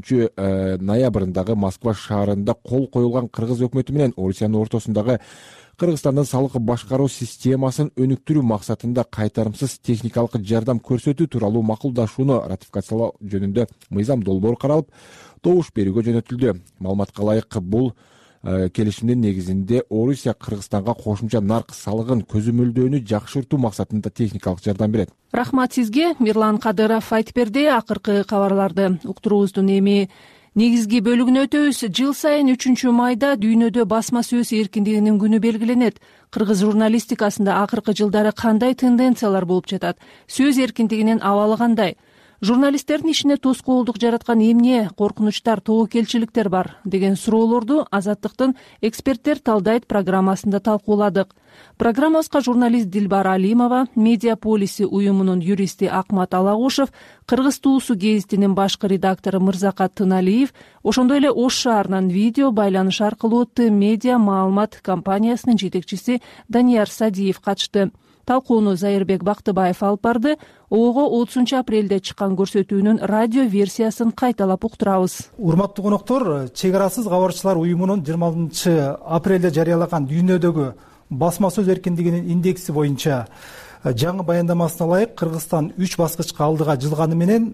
13 ноябрындагы Москва шаарында кол коюлган кыргыз өкмөтү менен Орусиянын ортосундагы Кыргызстандын салык башкаруу системасын өнүктүрүү максатында кайтарымсыз техникалык жардам көрсөтүү тууралуу макулдашууну ратификациялоо жөнүндө мыйзам долбоору каралып, добуш берүүгө жөнөтүлдү. Маалыматка ылайык, бул келишимдин негизинде Орусия Кыргызстанга кошумча нарк салыгын көзөмөлдөөнү жакшыртуу максатында техникалык жардам берет. Рахмат сизге. Мирлан Кадыров айтып берди. Акыркы кабарларды уктуруубуздун эми негизги бөлүгүнө өтөбүз. Жыл сайын 3 майда дүйнөдө басма сөз эркиндигинин күнү белгиленет. Кыргыз журналистикасында акыркы жылдары кандай тенденциялар болуп жатат? Сөз эркиндигинин абалы кандай? Журналисттердин ишине тоскоолдук жараткан эмне коркунучтар, тобокелчиликтер бар деген суроолорду Азаттыктын эксперттер талдайт программасында талкууладык. Программабызга журналист Дилбар Алимова, Медиаполиси уюмунун юристи Акмат Алагушев, Кыргыз туусу гезитинин башкы редактору Мырзакат Тыналиев, ошондой эле Ош шаарынан видео байланыш аркылуу Т-Медиа маалымат компаниясынын жетекчиси Данияр Садиев катышты. Талкууну Зайырбек Бактыбаев алып барды. Ого 30 апрелде чыккан көрсөтүүнүн радио версиясын кайталап уктурабыз. Урматтуу коноктор, Чек арасыз кабарчылар уюмунун 26 апрелде жарыялаган дүйнөдөгү басма сөз эркиндигинин индекси боюнча жаңы баяндамасына ылайык Кыргызстан 3 баскычка алдыга жылганы менен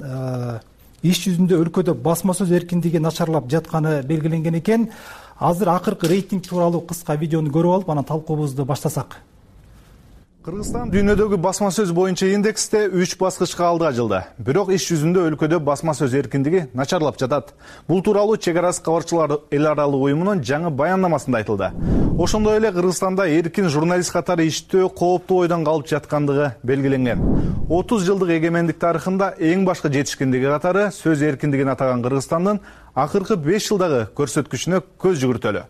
иш жүзүндө өлкөдө басма сөз эркиндиги начарлап жатканы белгиленген экен. Азыр акыркы рейтинг тууралуу кыска видеону көрүп алып, анан талкуубузду баштасак. Кыргызстан дүйнөдөгү басма сөз боюнча индексте 3 баскычка алдыга жылды. Бирок иш жүзүндө өлкөдө басма сөз эркиндиги начарлап жатат. Бул тууралуу Чек арасыз кабарчылар эл аралык уюмунун жаңы баяндамасында айтылды. Ошондой эле Кыргызстанда эркин журналист катары иштөө кооптуу ойдон калып жаткандыгы белгиленген. 30 жылдык эгемендик тарыхында эң башкы жетишкендиги катары сөз эркиндигин атаган Кыргызстандын акыркы 5 жылдагы көрсөткүчүнө көз жүгүртөлү.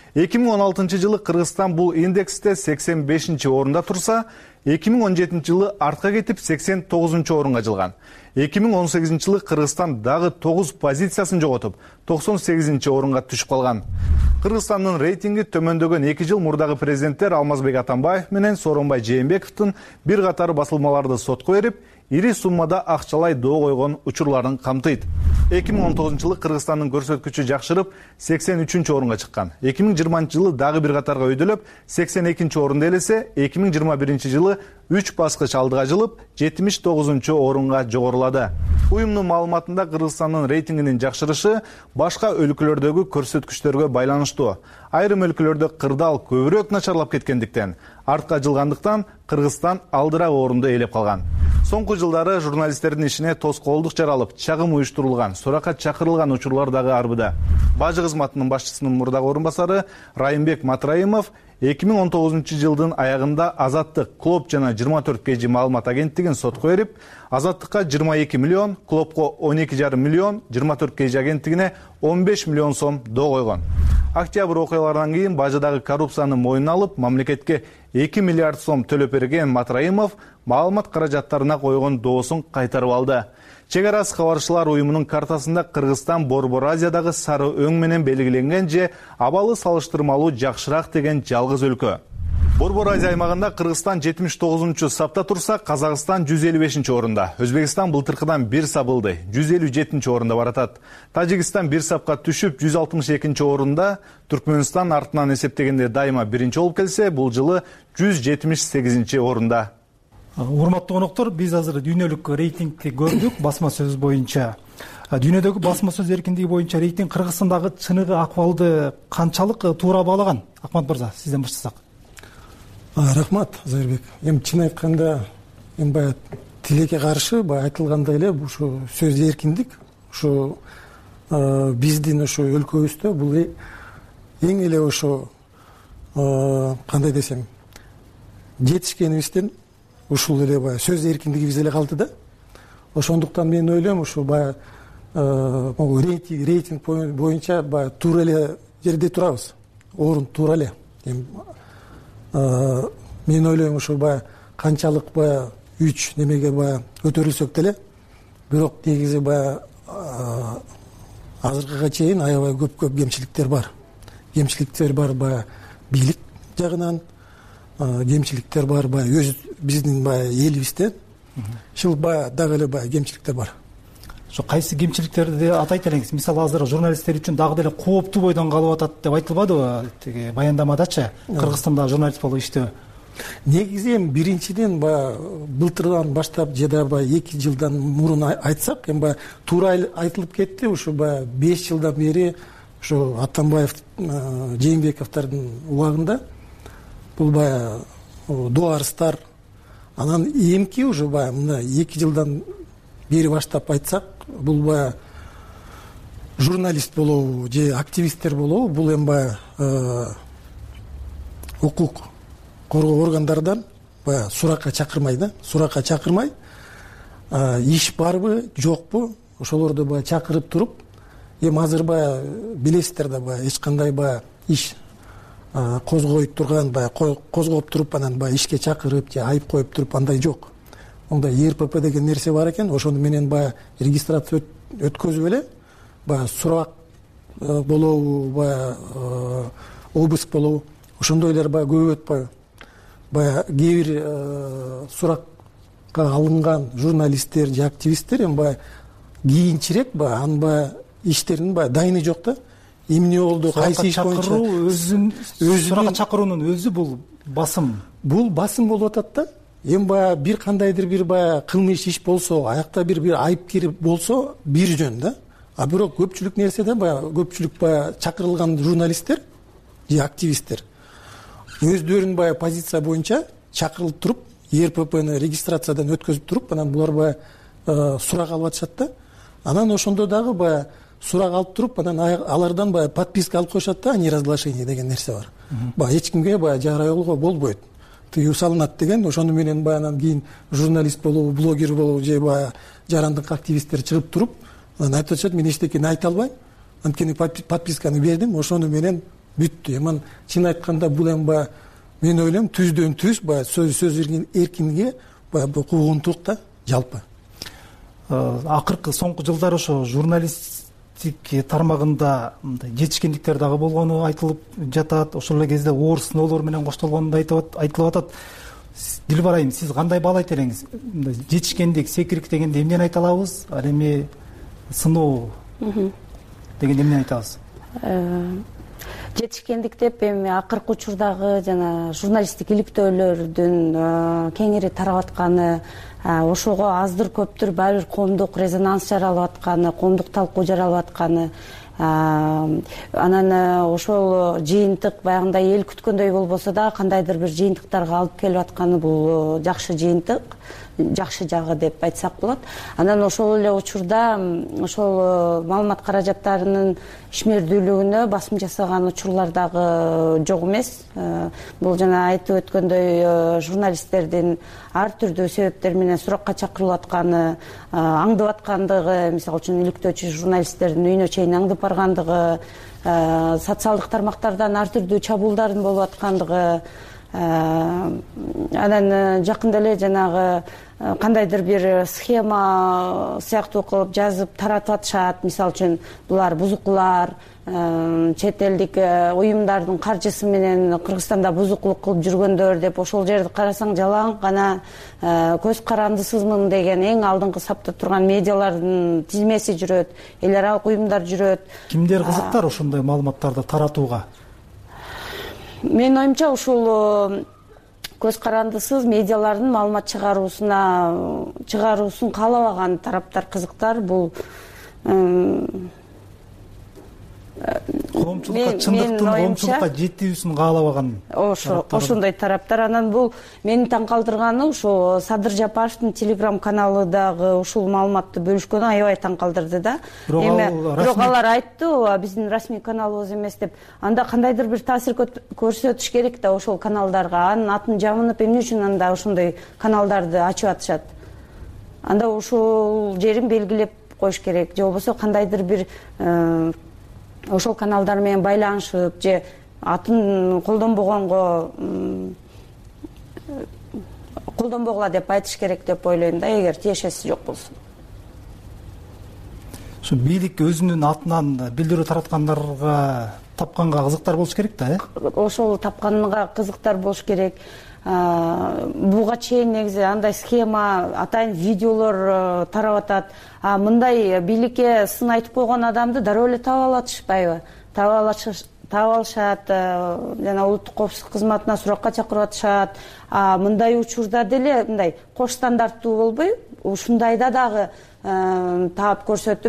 2016 жылы Кыргызстан бул индексте 85 орунда турса, 2017 жылы артка кетип 89 орунга жылган. 2018 жылы Кыргызстан дагы 9 позициясын жоготуп, 98 орунга түшүп калган. Кыргызстандын рейтинги төмөндөгөн 2 жыл мурдагы президенттер Алмазбек Атамбаев менен Сооронбай Жээнбековдун бир катар басылмаларды сотко берип, ири суммада акчалай доо койгон учурларын камтыйт. 2019 жылы Кыргызстандын көрсөткүчү жакшырып 83 орунга чыккан. 2020 жылы дагы бир катарга өйдөлөп 82 орунда элесе, 2021 жылы 3 баскыч алдыга жылып 79 орунга жогорулады. Уюмдун маалыматында Кыргызстандын рейтингинин жакшырышы башка өлкөлөрдөгү көрсөткүчтөргө байланыштуу. Айрым өлкөлөрдө кырдаал көбүрөөк начарлап кеткендиктен, артка жылгандыктан Кыргызстан алдыраак орунду ээлеп калган. Соңку жылдары журналисттердин ишине тоскоолдук жаралып, чагым уюштурулган, суракка чакырылган учурлар дагы арбыда. Бажы кызматынын башчысынын мурдагы орун басары Райымбек Матраимов 2019 жылдын аягында Азаттык, Клоп жана 24 KG маалымат агенттигин сотко берип, Азаттыкка 22 миллион, Клопко 12,5 миллион, 24 KG агенттигине 15 миллион сом доо койгон. Октябрь окуяларынан кийин бажыдагы коррупцияны мойнуна алып, мамлекетке 2 миллиард сом төлөп берген Матраимов маалымат каражаттарына койгон доосун кайтарып алды. Чек арасыз кабарчылар уюмунун картасында Кыргызстан Борбор Азиядагы сары өң менен белгиленген же абалы салыштырмалуу жакшыраак деген жалгыз өлкө. Борбор Азия аймагында Кыргызстан 79 сапта турса, Казакстан 155 орунда. Өзбекстан былтыркыдан 1 сабылды, 157 орунда баратат. Тажикстан 1 сапка түшүп 162 орунда, Түркмөнстан артынан эсептегенде дайыма биринчи болуп келсе, бул жылы 178 орунда. Урматтуу коноктор, биз азыр дүйнөлүк рейтингти көрдүк басма сөз боюнча. Дүйнөдөгү басма сөз эркиндиги боюнча рейтинг Кыргызстандагы чыныгы акыбалды канчалык туура баалаган? Акмат мырза, сизден баштасак. Рахмат, Зайырбек. Чын айтканда, баягы тилекке каршы айтылгандай эле ушу сөз эркиндик, ушу биздин ошо өлкөбүздө бул эң эле ошо кандай десем, жетишкенибизден ушул эле баягы сөз эркиндигибиз эле калды да. Ошондуктан мен ойлойм, ушу баягы рейтинг боюнча баягы туура эле жерде турабыз. Орун туура эле. Мен ойлойм, ушу баягы канчалык баягы 3 немеге баягы көтөрүлсөк деле, бирок негизи баягы азыркыга чейин аябай көп кемчиликтер бар. Кемчиликтер бар баягы бийлик жагынан, кемчиликтер бар баягы биздин баягы элибизде. ушул баягы дагы эле баягы кемчиликтер бар. ошо кайсы кемчиликтерди атайт элеңиз? Мисалы азыр журналисттер үчүн дагы деле кооптуу бойдон калып атат деп айтылбадыбы тиги баяндамадачы? Кыргызстанда журналист болуп иштөө. Негизи эми биринчиден баягы былтырдан баштап же да баягы 2 жылдан мурун айтсак, эми баягы туура айтылып кетти. Ушу баягы 5 жылдан бери ушу Атамбаев, Жээнбековдордун убагында бул баягы дуарыстар, анан эмки уже баягы мына 2 жылдан бери баштап айтсак, бул баягы журналист болобу же активисттер болобу, бул эми баягы укук коргоо органдардан баягы суракка чакырмай да, суракка чакырмай, иш барбы жокпу ошолорду баягы чакырып туруп, эми азыр баягы билесиздер да баягы эч кандай баягы иш козгой турган, баягы козгоп туруп анан баягы ишке чакырып же айып коюп туруп андай жок. Онда РПП деген нерсе бар экен, ошону менен баягы регистрация өткөзүп эле баягы сурак болобу, баягы обыск болобу, ошондойлор баягы көп өтпөй баягы кээ бир суракка алынган журналисттер же активисттер эми баягы кийинчерээк баягы анын баягы иштеринин баягы дайыны жок да. Эмне болду, кайсы иш боюнча суракка чакыруунун өзү бул басым. Бул басым болуп атат да. Эми баягы бир кандайдыр бир баягы кылмыш иш болсо, аякта бир айыпкер болсо бир жөн да. А бирок көпчүлүк нерседе баягы көпчүлүк баягы чакырылган журналисттер же активисттер өздөрүнүн баягы позиция боюнча чакырылып туруп, РППны регистрациядан өткөзүп туруп, анан булар баягы сурак алып атышат да. Анан ошондо дагы баягы сурак алып туруп, анан алардан баягы подписка алып коюшат да, неразглашение деген нерсе бар. Баягы эч кимге баягы жарыялоого болбойт. Тыюу салынат деген, ошону менен баягы анан кийин журналист болобу, блогер болобу же баягы жарандык активисттер чыгып туруп, анан айтып атышат, мен эчтекени айта албайм. Анткени подписканы бердим, ошону менен бүттү. Эми чын айтканда бул эми баягы мен ойлойм түздөн түз баягы сөз эркиндиги баягы куугунтук да жалпы. Акыркы соңку жылдары ошо журналисттик тармагында жетишкендиктер дагы болгону айтылып жатат. Ошол эле кезде оор сыноолор менен коштолгону да айтылып атат. Дилбар айым, сиз кандай баалайт элеңиз? Жетишкендик, секирик дегенде эмнени айта алабыз? Ал эми сыноо дегенде эмнени айтабыз? Жетишкендик деп эми акыркы учурдагы жана журналисттик иликтөөлөрдүн кеңири тарап атканы, ошого аздыр көптүр баары бир коомдук резонанс жаралып атканы, коомдук талкуу жаралып атканы, анан ошол жыйынтык баягындай эл күткөндөй болбосо да кандайдыр бир жыйынтыктарга алып келип атканы бул жакшы жыйынтык, жакшы жагы деп айтсак болот. Анан ошол эле учурда ошол маалымат каражаттарынын ишмердүүлүгүнө басым жасаган учурлар дагы жок эмес. Бул жана айтып өткөндөй журналисттердин ар түрдүү себептер менен суракка чакырылып атканы, аңдып аткандыгы, мисалы үчүн иликтөөчү журналисттердин үйүнө чейин аңдып баргандыгы, социалдык тармактардан ар түрдүү чабуулдардын болуп аткандыгы, анан жакында эле жанагы кандайдыр бир схема сыяктуу кылып жазып таратып атышат. Мисалы үчүн булар бузукулар, чет элдик уюмдардын каржысы менен Кыргызстанда бузукулук кылып жүргөндөр деп, ошол жерди карасаң жалаң гана көз карандысызмын деген эң алдыңкы сапта турган медиалардын тизмеси жүрөт, эл аралык уюмдар жүрөт. Кимдер кызыктар ошондой маалыматтарды таратууга? Менин оюмча ушул көз карандысыз медиалардын маалымат чыгаруусун каалабаган тараптар кызыктар. Бул коомчулукка чындыктын коомчулукка жетүүсүн каалабаган ошондой тараптар. Анан бул мени таң калтырганы ушу Садыр Жапаровдун телеграм каналы дагы ушул маалыматты бөлүшкөнү аябай таң калтырды да. Бирок алар айтты, биздин расмий каналыбыз эмес деп. Анда кандайдыр бир таасир көрсөтүш керек да ошол каналдарга. Анын атын жамынып, эмне үчүн анда ошондой каналдарды ачып атышат? Анда ушул жерин белгилеп коюш керек. Же болбосо кандайдыр бир ошол каналдар менен байланышып же атын колдонбогула деп айтыш керек деп ойлойм да, эгер тиешеси жок болсо. Ошо бийлик өзүнүн атынан билдирүү тараткандарга тапканга кызыктар болуш керек да, ошол тапканга кызыктар болуш керек. Буга чейин негизи андай схема, атайын видеолор тарап атат. Мындай бийликке сын айтып койгон адамды дароо эле таап алышпайбы? Таап алышат, жана улуттук коопсуздук кызматына суракка чакырып атышат. Мындай учурда деле мындай кош стандарттуу болбой, ушундайда дагы таап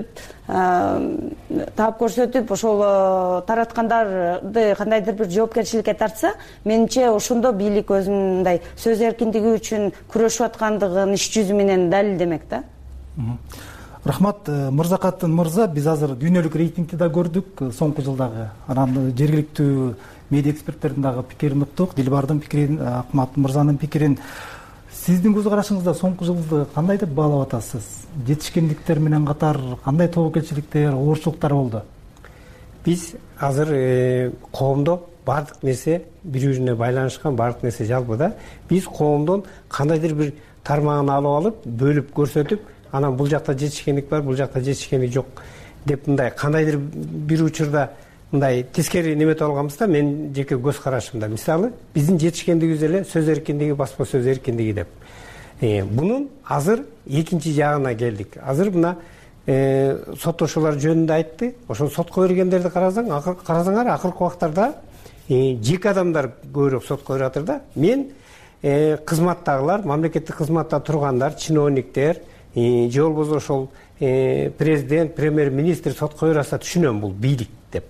көрсөтүп ошол тараткандарды кандайдыр бир жоопкерчиликке тартса, менимче ошондо бийлик өзүнүн мындай сөз эркиндиги үчүн күрөшүп аткандыгын иш жүзү менен далилдемек да. Рахмат, Мырзакатын мырза, биз азыр дүйнөлүк рейтингди да көрдүк соңку жылдагы. Анан жергиликтүү медиа эксперттердин дагы пикирин уктук, Дилбардын пикирин, Акмат мырзанын пикирин. Сиздин көз карашыңызда соңку жылды кандай деп баалап атасыз? Жетишкендиктер менен катар кандай тобокелчиликтер, оорчулуктар болду? Биз азыр коомдо баардык нерсе бири-бирине байланышкан, баардык нерсе жалпы да. Биз коомдон кандайдыр бир тармагын алып алып, бөлүп көрсөтүп, анан бул жакта жетишкендик бар, бул жакта жетишкендик жок деп мындай кандайдыр бир учурда мындай тескери неметип алганбызда, мен жеке көз карашымда. Мисалы, биздин жетишкендигибиз эле сөз эркиндиги, басма сөз эркиндиги деп. Бунун азыр экинчи жагына келдик. Азыр мына соттошуулар жөнүндө айтты. Ошол сотко бергендерди карасаңар, акыркы убактарда жеке адамдар көбүрөөк сотко берип атыр да. Мен кызматтагылар, мамлекеттик кызматта тургандар, чиновниктер, же болбосо ошол президент, премьер-министр сотко берип атса түшүнөм, бул бийлик деп.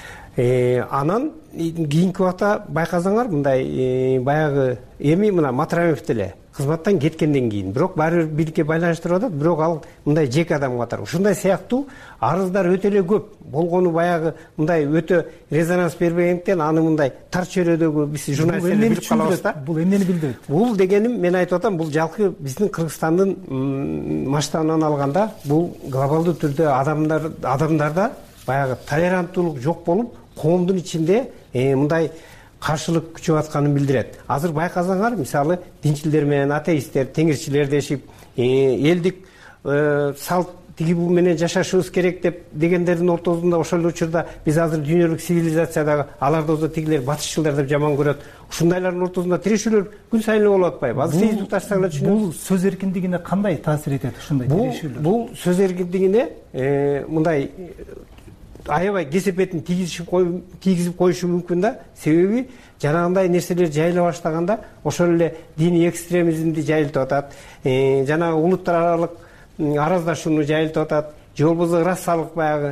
Анан кийинки убакта байкасаңар, мындай баягы эми мына Матраев деле кызматтан кеткенден кийин, бирок баары бир бийликке байланыштырып атат, бирок ал мындай жеке адам катары. Ушундай сыяктуу арыздар өтө эле көп болгону баягы мындай өтө резонанс бербегендиктен аны мындай тар чөйрөдөгү биз журналисттер билип калабыз да. Бул эмнени билдирет? Бул дегеним, мен айтып атам, бул жалпы биздин Кыргызстандын масштабынан алганда, бул глобалдуу түрдө адамдарда баягы толеранттуулук жок болуп, коомдун ичинде мындай каршылык күчөп атканын билдирет. Азыр байкасаңар, мисалы, динчилдер менен атеисттер, теңирчилер дешип, элдик салт тиги бул менен жашашыбыз керек деп дегендердин ортосунда ошол учурда биз азыр дүйнөлүк цивилизациядагы аларды болсо тигилер батышчылар деп жаман көрөт. Ушундайлардын ортосунда тирешүүлөр күн сайын эле болуп атпайбы? Азыр Facebook таштасаң эле түшүнөт. Бул сөз эркиндигине кандай таасир этет ушундай тирешүүлөр? Бул сөз эркиндигине мындай аябай кесепетин тийгизип коюшу мүмкүн да. Себеби жанагындай нерселер жайыла баштаганда ошол эле диний экстремизмди жайылтып атат, жанагы улуттар аралык араздашууну жайылтып атат, же болбосо расалык баягы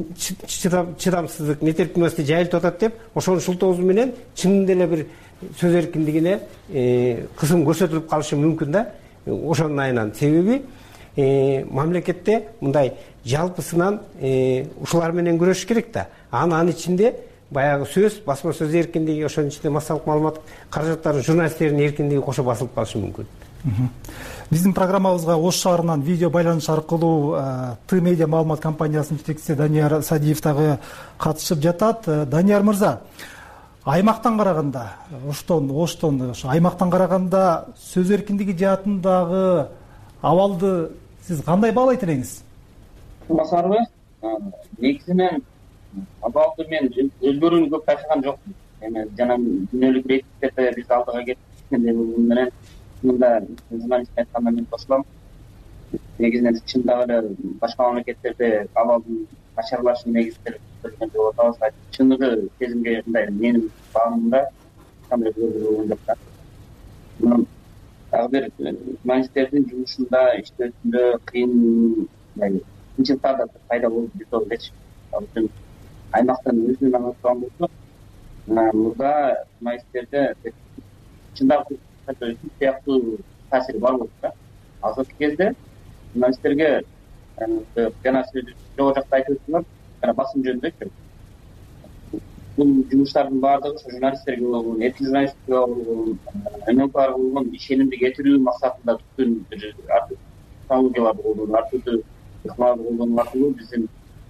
чыдамсыздык, нетерпимдүүлүктү жайылтып атат деп, ошонун шултобузу менен чынында эле бир сөз эркиндигине кысым көрсөтүлүп калышы мүмкүн да. Ошонун айынан себеби мамлекетте мындай жалпысынан ушулар менен күрөшүш керек да. Анын ичинде баягы сөз, басма сөз эркиндиги, ошонун ичинде массалык маалымат каражаттары, журналисттердин эркиндиги кошо басылып калышы мүмкүн. Биздин программабызга Ош шаарынан видео байланыш аркылуу Т медиа маалымат компаниясынын жетекчиси Данияр Садиев дагы катышып жатат. Данияр мырза, аймактан караганда, Оштон, ошо аймактан караганда сөз эркиндиги жаатындагы абалды сиз кандай баалайт элеңиз? Басарбы? Негизинен абалды мен өзгөрүүнү көп байкаган жокмун. Эми жана дүйнөлүк рейтингтерде биз алдыга кеткенден менен мында журналист айтканда мен кошулам. Негизинен чындап эле башка мамлекеттерде абалдын начарлашын негиздер көргөн деп атабыз. Чындыгы кезимге мындай менин баамымда кандай көргөн жок да. Дагы бир журналисттердин жумушунда, иштөөсүндө кыйынчылыктар да пайда болуп жатат. Үчүн аймактан өзүн аңлаткан болсо, мурда журналисттерде чындап сыяктуу таасири бар болчу да. Азыркы кезде журналисттерге жана сиз жогору жакта айтып өттүңүз, жана басым жөнүндө бул жумуштардын баардыгы журналисттерге болгон, эркин журналистикке болгон, НЛКга болгон ишенимди кетирүү максатында түзүлгөн технологиялар болгон, ар түрдүү технологиялар колдонуу аркылуу биздин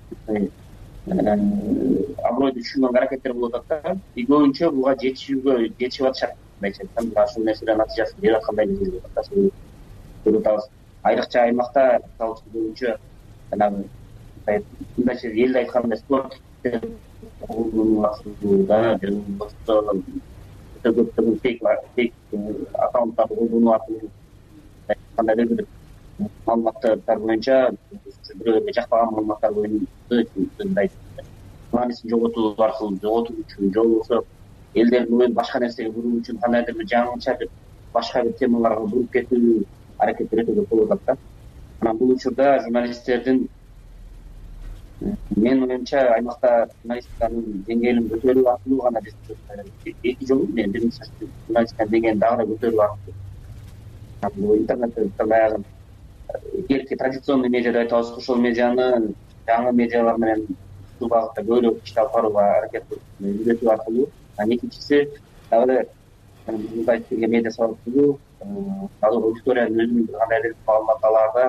абройду түшүргөн аракеттер болуп атат да. Көбүнчө буга жетишип атышат. Ушул нерселер натыйжасын берип аткандай көрүп атабыз. Айрыкча аймакта көбүнчө жанагы мындайча элде айткандай спорт колдонууда көптөгөн фейк аккаунттарды колдонуу аркылуу кандайдыр бир маалыматтар боюнча бирөөлөргө жакпаган маалыматтар боюнча журналистин жоготуу аркылуу жоготуу үчүн же болбосо элдердин оюн башка нерсеге буруу үчүн кандайдыр бир жаңыча бир башка бир темаларга буруп кетүү аракеттер өтө көп болуп атат да. Анан бул учурда журналисттердин менин оюмча аймакта журналистиканын деңгээлин көтөрүү аркылуу гана эки жолу биринчи журналистиканын деңгээлин дагы да көтөрүү аркылуу интернетте баягы эрки традиционный медиа деп айтабыз, ошол медианы жаңы медиалар менен ушул багытта көбүрөөк ишти алып барууга аракет үйрөтүү аркылуу. Анан экинчиси дагы эле медиа сабактуу аудиториянын өзүнүн кандайдыр маалымат алаарда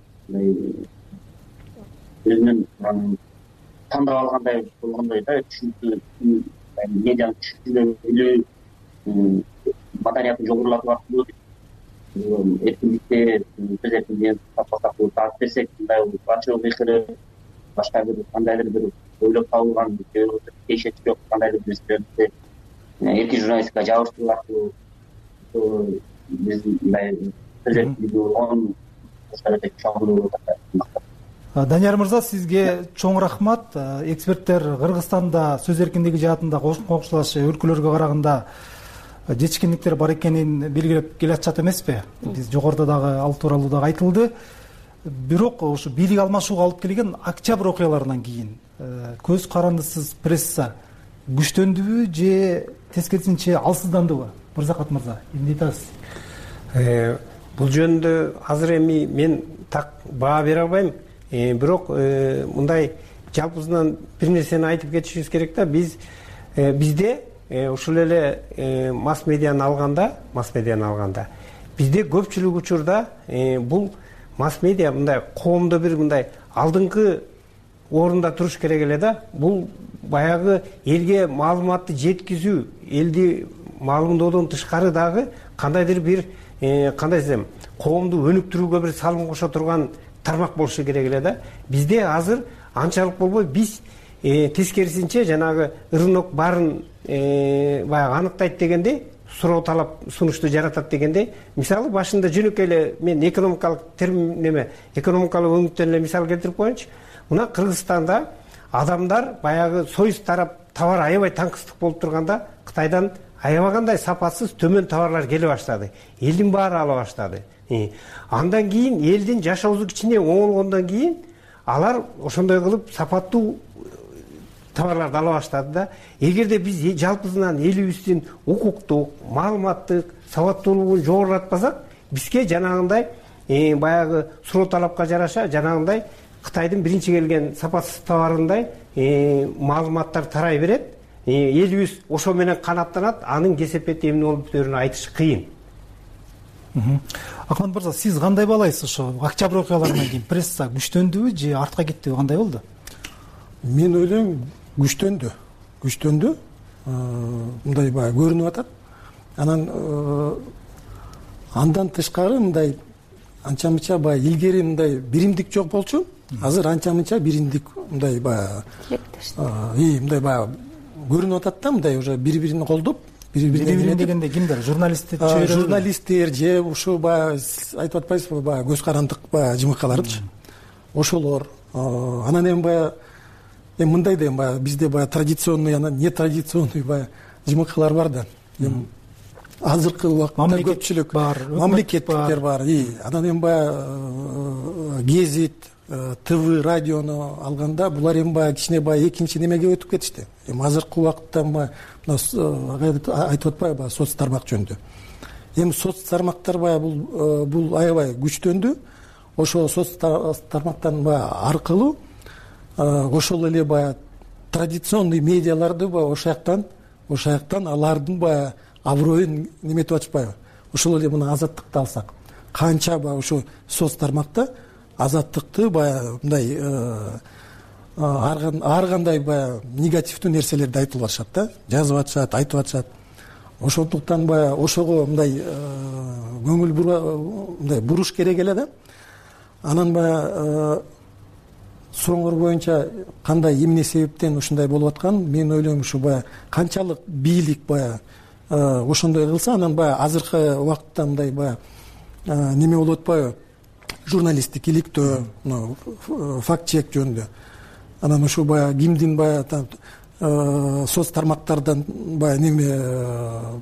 өзүнүн тандап алгандай болгондой да түшүнүктүү медианы түшүнүп билүү маданиятын жогорулатуу аркылуу эркиндикти сөз эркиндигин сактасак болот. Атып берсек мындай ачуу кыйкырып башка бир кандайдыр бир ойлоп табылган кешет жок кандайдыр бир нерселерди эркин журналистикага жабыштыруу аркылуу биз мындай сөз эркиндиги болгон өтө чоң болуп атат. Данияр мырза, сизге чоң рахмат. Эксперттер Кыргызстанда сөз эркиндиги жаатында коңшулаш өлкөлөргө караганда жетишкендиктер бар экенин белгилеп келатышат эмеспи? Биз жогоруда дагы ал тууралуу дагы айтылды. Бирок ошо бийлик алмашууга алып келген октябрь окуяларынан кийин көз карандысыз пресса күчтөндүбү же тескерисинче алсыздандыбы? Мырзакат мырза, эмне айтасыз? Бул жөнүндө азыр эми мен так баа бере албайм. Бирок мындай жалпысынан бир нерсени айтып кетишибиз керек да. Бизде ушул эле масс медианы алганда бизде көпчүлүк учурда бул масс медиа мындай коомдо бир мындай алдыңкы орунда туруш керек эле да. Бул баягы элге маалыматты жеткизүү, элди маалымдоодон тышкары дагы кандайдыр бир кандай десем коомду өнүктүрүүгө бир салым кошо турган тармак болушу керек эле да. Бизде азыр анчалык болбой, биз тескерисинче жанагы рынок баарын баягы аныктайт дегенде, суроо талап сунушту жаратат дегенде, мисалы башында жөнөкөй эле мен экономикалык экономикалык өңүттөн эле мисал келтирип коеюнчу. Мына Кыргызстанда адамдар баягы союз тарап товар аябай таңкыстык болуп турганда Кытайдан аябагандай сапасыз төмөн товарлар келе баштады. Элдин баары ала баштады. Андан кийин элдин жашоосу кичине оңолгондон кийин алар ошондой кылып сапаттуу товарларды ала баштады да. Эгерде биз жалпысынан элибиздин укуктук, маалыматтык сабаттуулугун жогорулатпасак, бизге жанагындай баягы суроо талапка жараша жанагындай Кытайдын биринчи келген сапасыз товарындай маалыматтар тарай берет. Элибиз ошо менен канаттанат, анын кесепети эмне болуп өтөрүн айтыш кыйын. Акман мырза, сиз кандай баалайсыз? Ошо октябрь окуяларынан кийин пресса күчтөндүбү же артка кеттиби, кандай болду? Мен ойлойм, күчтөндү. Мындай баягы көрүнүп атат. Андан тышкары мындай анча-мынча баягы илгери мындай биримдик жок болчу. Азыр анча-мынча биримдик мындай баягы мындай баягы көрүнүп атат да, мындай уже бири-бирин колдоп, бири-бирин дегенде кимдер? Журналисттер же ушу баягы айтып атпайсызбы, баягы көз карандык баягы жымыкаларчы. Ошолор. Анан эми баягы мындай да баягы бизде баягы традиционный, анан нетрадиционный баягы жымыкалар бар да. Азыркы убакытта көпчүлүк мамлекеттиктер бар. Анан эми баягы гезит, ТВ, радиону алганда булар эми баягы кичине баягы экинчи немеге өтүп кетишти. Эми азыркы убакытта айтып атпайбы баягы соц тармак жөнүндө. Эми соц тармактар баягы бул аябай күчтөндү. Ошо соц тармактан баягы аркылуу ошол эле баягы традиционный медиаларды баягы ошол жактан алардын баягы аброюн неметип атышпайбы. Ошол эле мына Азаттыкты алсак, канча баягы ошо соц тармакта Азаттыкты баягы мындай ар кандай баягы негативдүү нерселерди айтылып атышат да, жазып атышат, айтып атышат. Ошондуктан баягы ошого мындай көңүл мындай буруш керек эле да. Анан баягы соңыр боюнча кандай эмне себептен ушундай болуп атканын мен ойлойм. Ушу баягы канчалык бийлик баягы ошондой кылса, анан баягы азыркы убакытта мындай баягы неме болуп атпайбы, журналисттик иликтөө, факт чек жөнүндө. Анан ушу баягы кимдин баягы соц тармактардан баягы неме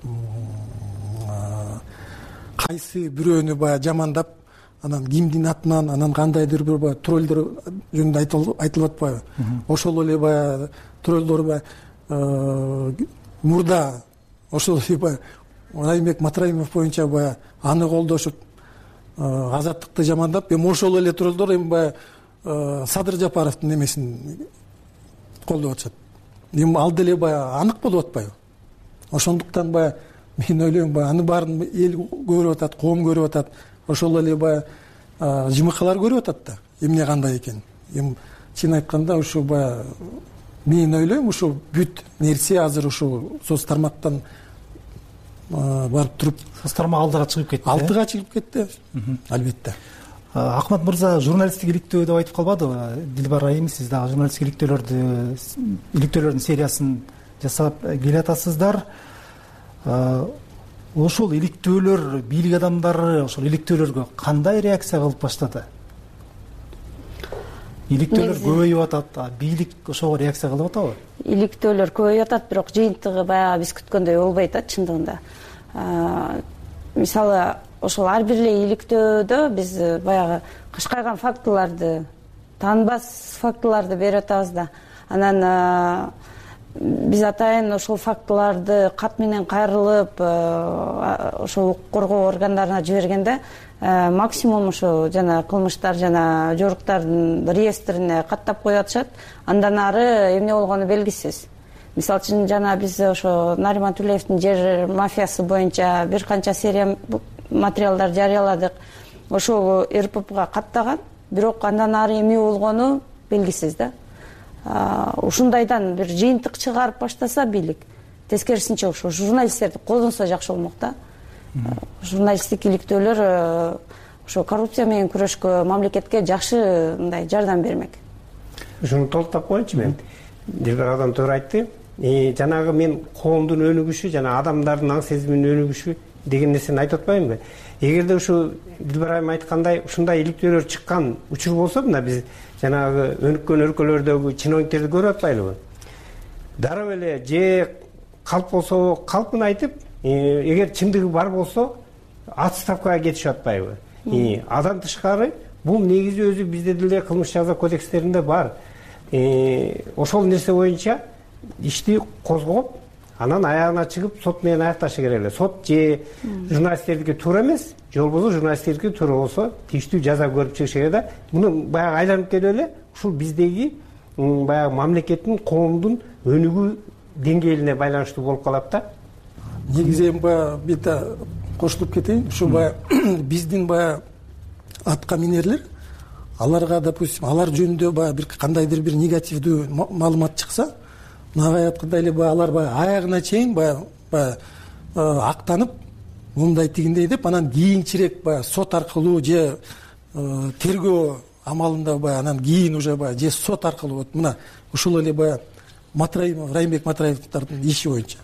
кайсы бирөөнү баягы жамандап, анан кимдин атынан, анан кандайдыр бир баягы троллдор жөнүндө айтылып атпайбы. Ошол эле баягы троллдор баягы мурда ошол эле баягы Райымбек Матраимов боюнча баягы аны колдошуп, Азаттыкты жамандап, эми ошол эле троллдор эми баягы Садыр Жапаровдун немесин колдоп атышат. Эми ал деле баягы анык болуп атпайбы. Ошондуктан баягы мен ойлойм, баягы аны баарын эл көрүп атат, коом көрүп атат. Ошол эле баягы жымыкалар көрүп атат да, эмне кандай экен. Эми чын айтканда ушу баягы мен ойлойм, ушу бүт нерсе азыр ушу соц тармактан барып туруп, соц тармак алдыга чыгып кетти. Алдыга чыгып кетти, албетте. Акмат мырза журналисттик иликтөө деп айтып калбадыбы? Дилбар айым, сиз дагы журналисттик иликтөөлөрдүн сериясын жасап келатасыздар. Ошол иликтөөлөр, бийлик адамдары ошол иликтөөлөргө кандай реакция кылып баштады? Иликтөөлөр көбөйүп атат, бийлик ошого реакция кылып атабы? Иликтөөлөр көбөйүп атат, бирок жыйынтыгы баягы биз күткөндөй болбой атат чындыгында. Мисалы, ошол ар бир эле иликтөөдө биз баягы кышкайган фактыларды, таанбас фактыларды берип атабыз да. Анан биз атайын ошол фактыларды кат менен кайрылып, ошол укук коргоо органдарына жибергенде максимум ошо жана кылмыштар жана жоруктардын реестрине каттап коюп атышат. Андан ары эмне болгону белгисиз. Мисалы үчүн жана биз ошо Нариман Тулеевдин жер мафиясы боюнча бир канча серия материалдар жарыяладык. Ошол РППга каттаган, бирок андан ары эмне болгону белгисиз да. Ушундайдан бир жыйынтык чыгарып баштаса бийлик, тескерисинче ошо журналисттерди колдонсо жакшы болмок да. Журналисттик иликтөөлөр ошо коррупция менен күрөшкө, мамлекетке жакшы мындай жардам бермек. Ушуну толуктап коеюнчу мен. Дилбар адам туура айтты. Жанагы мен коомдун өнүгүшү жана адамдардын аң сезиминин өнүгүшү деген нерсени айтып атпаймынбы? Эгерде ушу Дилбар айым айткандай ушундай иликтөөлөр чыккан учур болсо, мына биз жанагы өнүккөн өлкөлөрдөгү чиновниктерди көрүп атпайлыбы? Дароо эле же калп болсо калпын айтып, эгер чындыгы бар болсо отставкага кетишип атпайбы? Адан тышкары бул негизи өзү бизде деле кылмыш жаза кодекстеринде бар. Ошол нерсе боюнча ишти козгоп, анан аягына чыгып сот менен аякташы керек эле. Сот же журналисттердики туура эмес, же болбосо журналисттердики туура болсо тийиштүү жаза көрүп чыгыш керек да. Муну баягы айланып келип эле ушул биздеги баягы мамлекеттин, коомдун өнүгүү деңгээлине байланыштуу болуп калат да. Негизи баягы бите кошулуп кетейин. Ушу баягы биздин баягы атка минерлер, аларга, допустим, алар жөнүндө баягы бир кандайдыр бир негативдүү маалымат чыкса, мага айткандай эле баягы алар баягы аягына чейин баягы актанып, мындай тигиндей деп, анан кийинчерээк баягы сот аркылуу же тергөө амалында баягы анан кийин уже баягы же сот аркылуу вот мына ушул эле баягы Матраимов, Райымбек Матраимовдун иши боюнча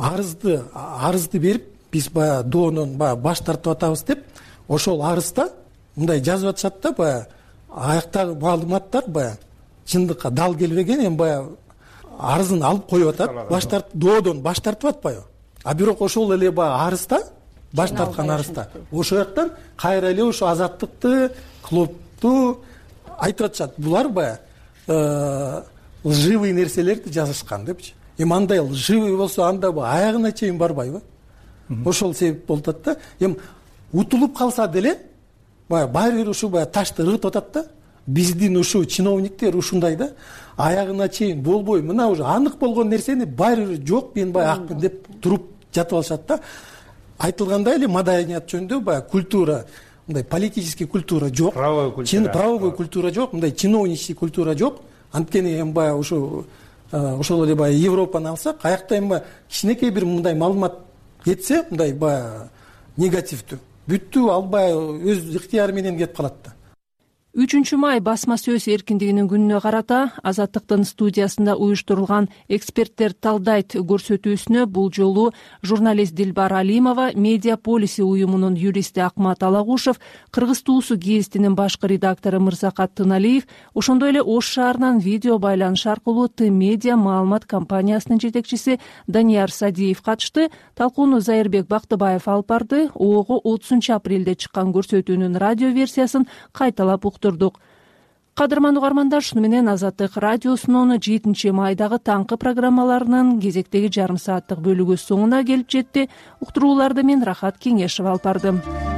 арызды берип, биз баягы доонон баягы баш тартып атабыз деп, ошол арызда мындай жазып атышат да, баягы аяктагы маалыматтар баягы чындыкка дал келбеген, эми баягы арызын алып коюп атат, баш тартып, доодон баш тартып атпайбы? А бирок ошол эле баягы арызда, баш тарткан арызда, ошол жактан кайра эле ошо Азаттыкты, Клубту айтып атышат. Булар баягы лживый нерселерди жазышкан депчи. Эми андай лживый болсо, анда аягына чейин барбайбы? Ошол себеп болуп атат да. Эми утулуп калса деле, баягы баары бир ушу баягы ташты ыргытып атат да. Биздин ушу чиновниктер ушундай да, аягына чейин болбой, мына уже анык болгон нерсени баары бир жок, мен баягы акмын деп туруп жатып алышат да. Айтылгандай эле маданият жөнүндө баягы культура, мындай политический культура жок, правовой культура жок, мындай чиновничий культура жок. Анткени эми баягы ошол эле баягы Европаны алсак, аякта эми кичинекей бир мындай маалымат кетсе, мындай баягы негативдүү, бүттү, ал баягы өз ыктыяры менен кетип калат да. 3 май басма сөз эркиндигинин күнүнө карата Азаттыктын студиясында уюштурулган эксперттер талдайт көрсөтүүсүнө бул жолу журналист Дилбар Алимова, Медиа Полиси уюмунун юристи Акмат Алагушев, Кыргыз Туусу гезитинин башкы редактору Мырзакат Тыналиев, ошондой эле Ош шаарынан видео байланыш аркылуу Т Медиа маалымат компаниясынын жетекчиси Данияр Садиев катышты. Талкууну Зайырбек Бактыбаев алып барды. Ого 30 апрелде чыккан көрсөтүүнүн радио версиясын кайталап Кадырман угармандар, шуну менен Азаттык радиосунун 7 майдагы таңкы программаларынын кезектеги жарым сааттык бөлүгү соңуна келип жетти. Уктурууларды мен Рахат Кеңешев алып бардым.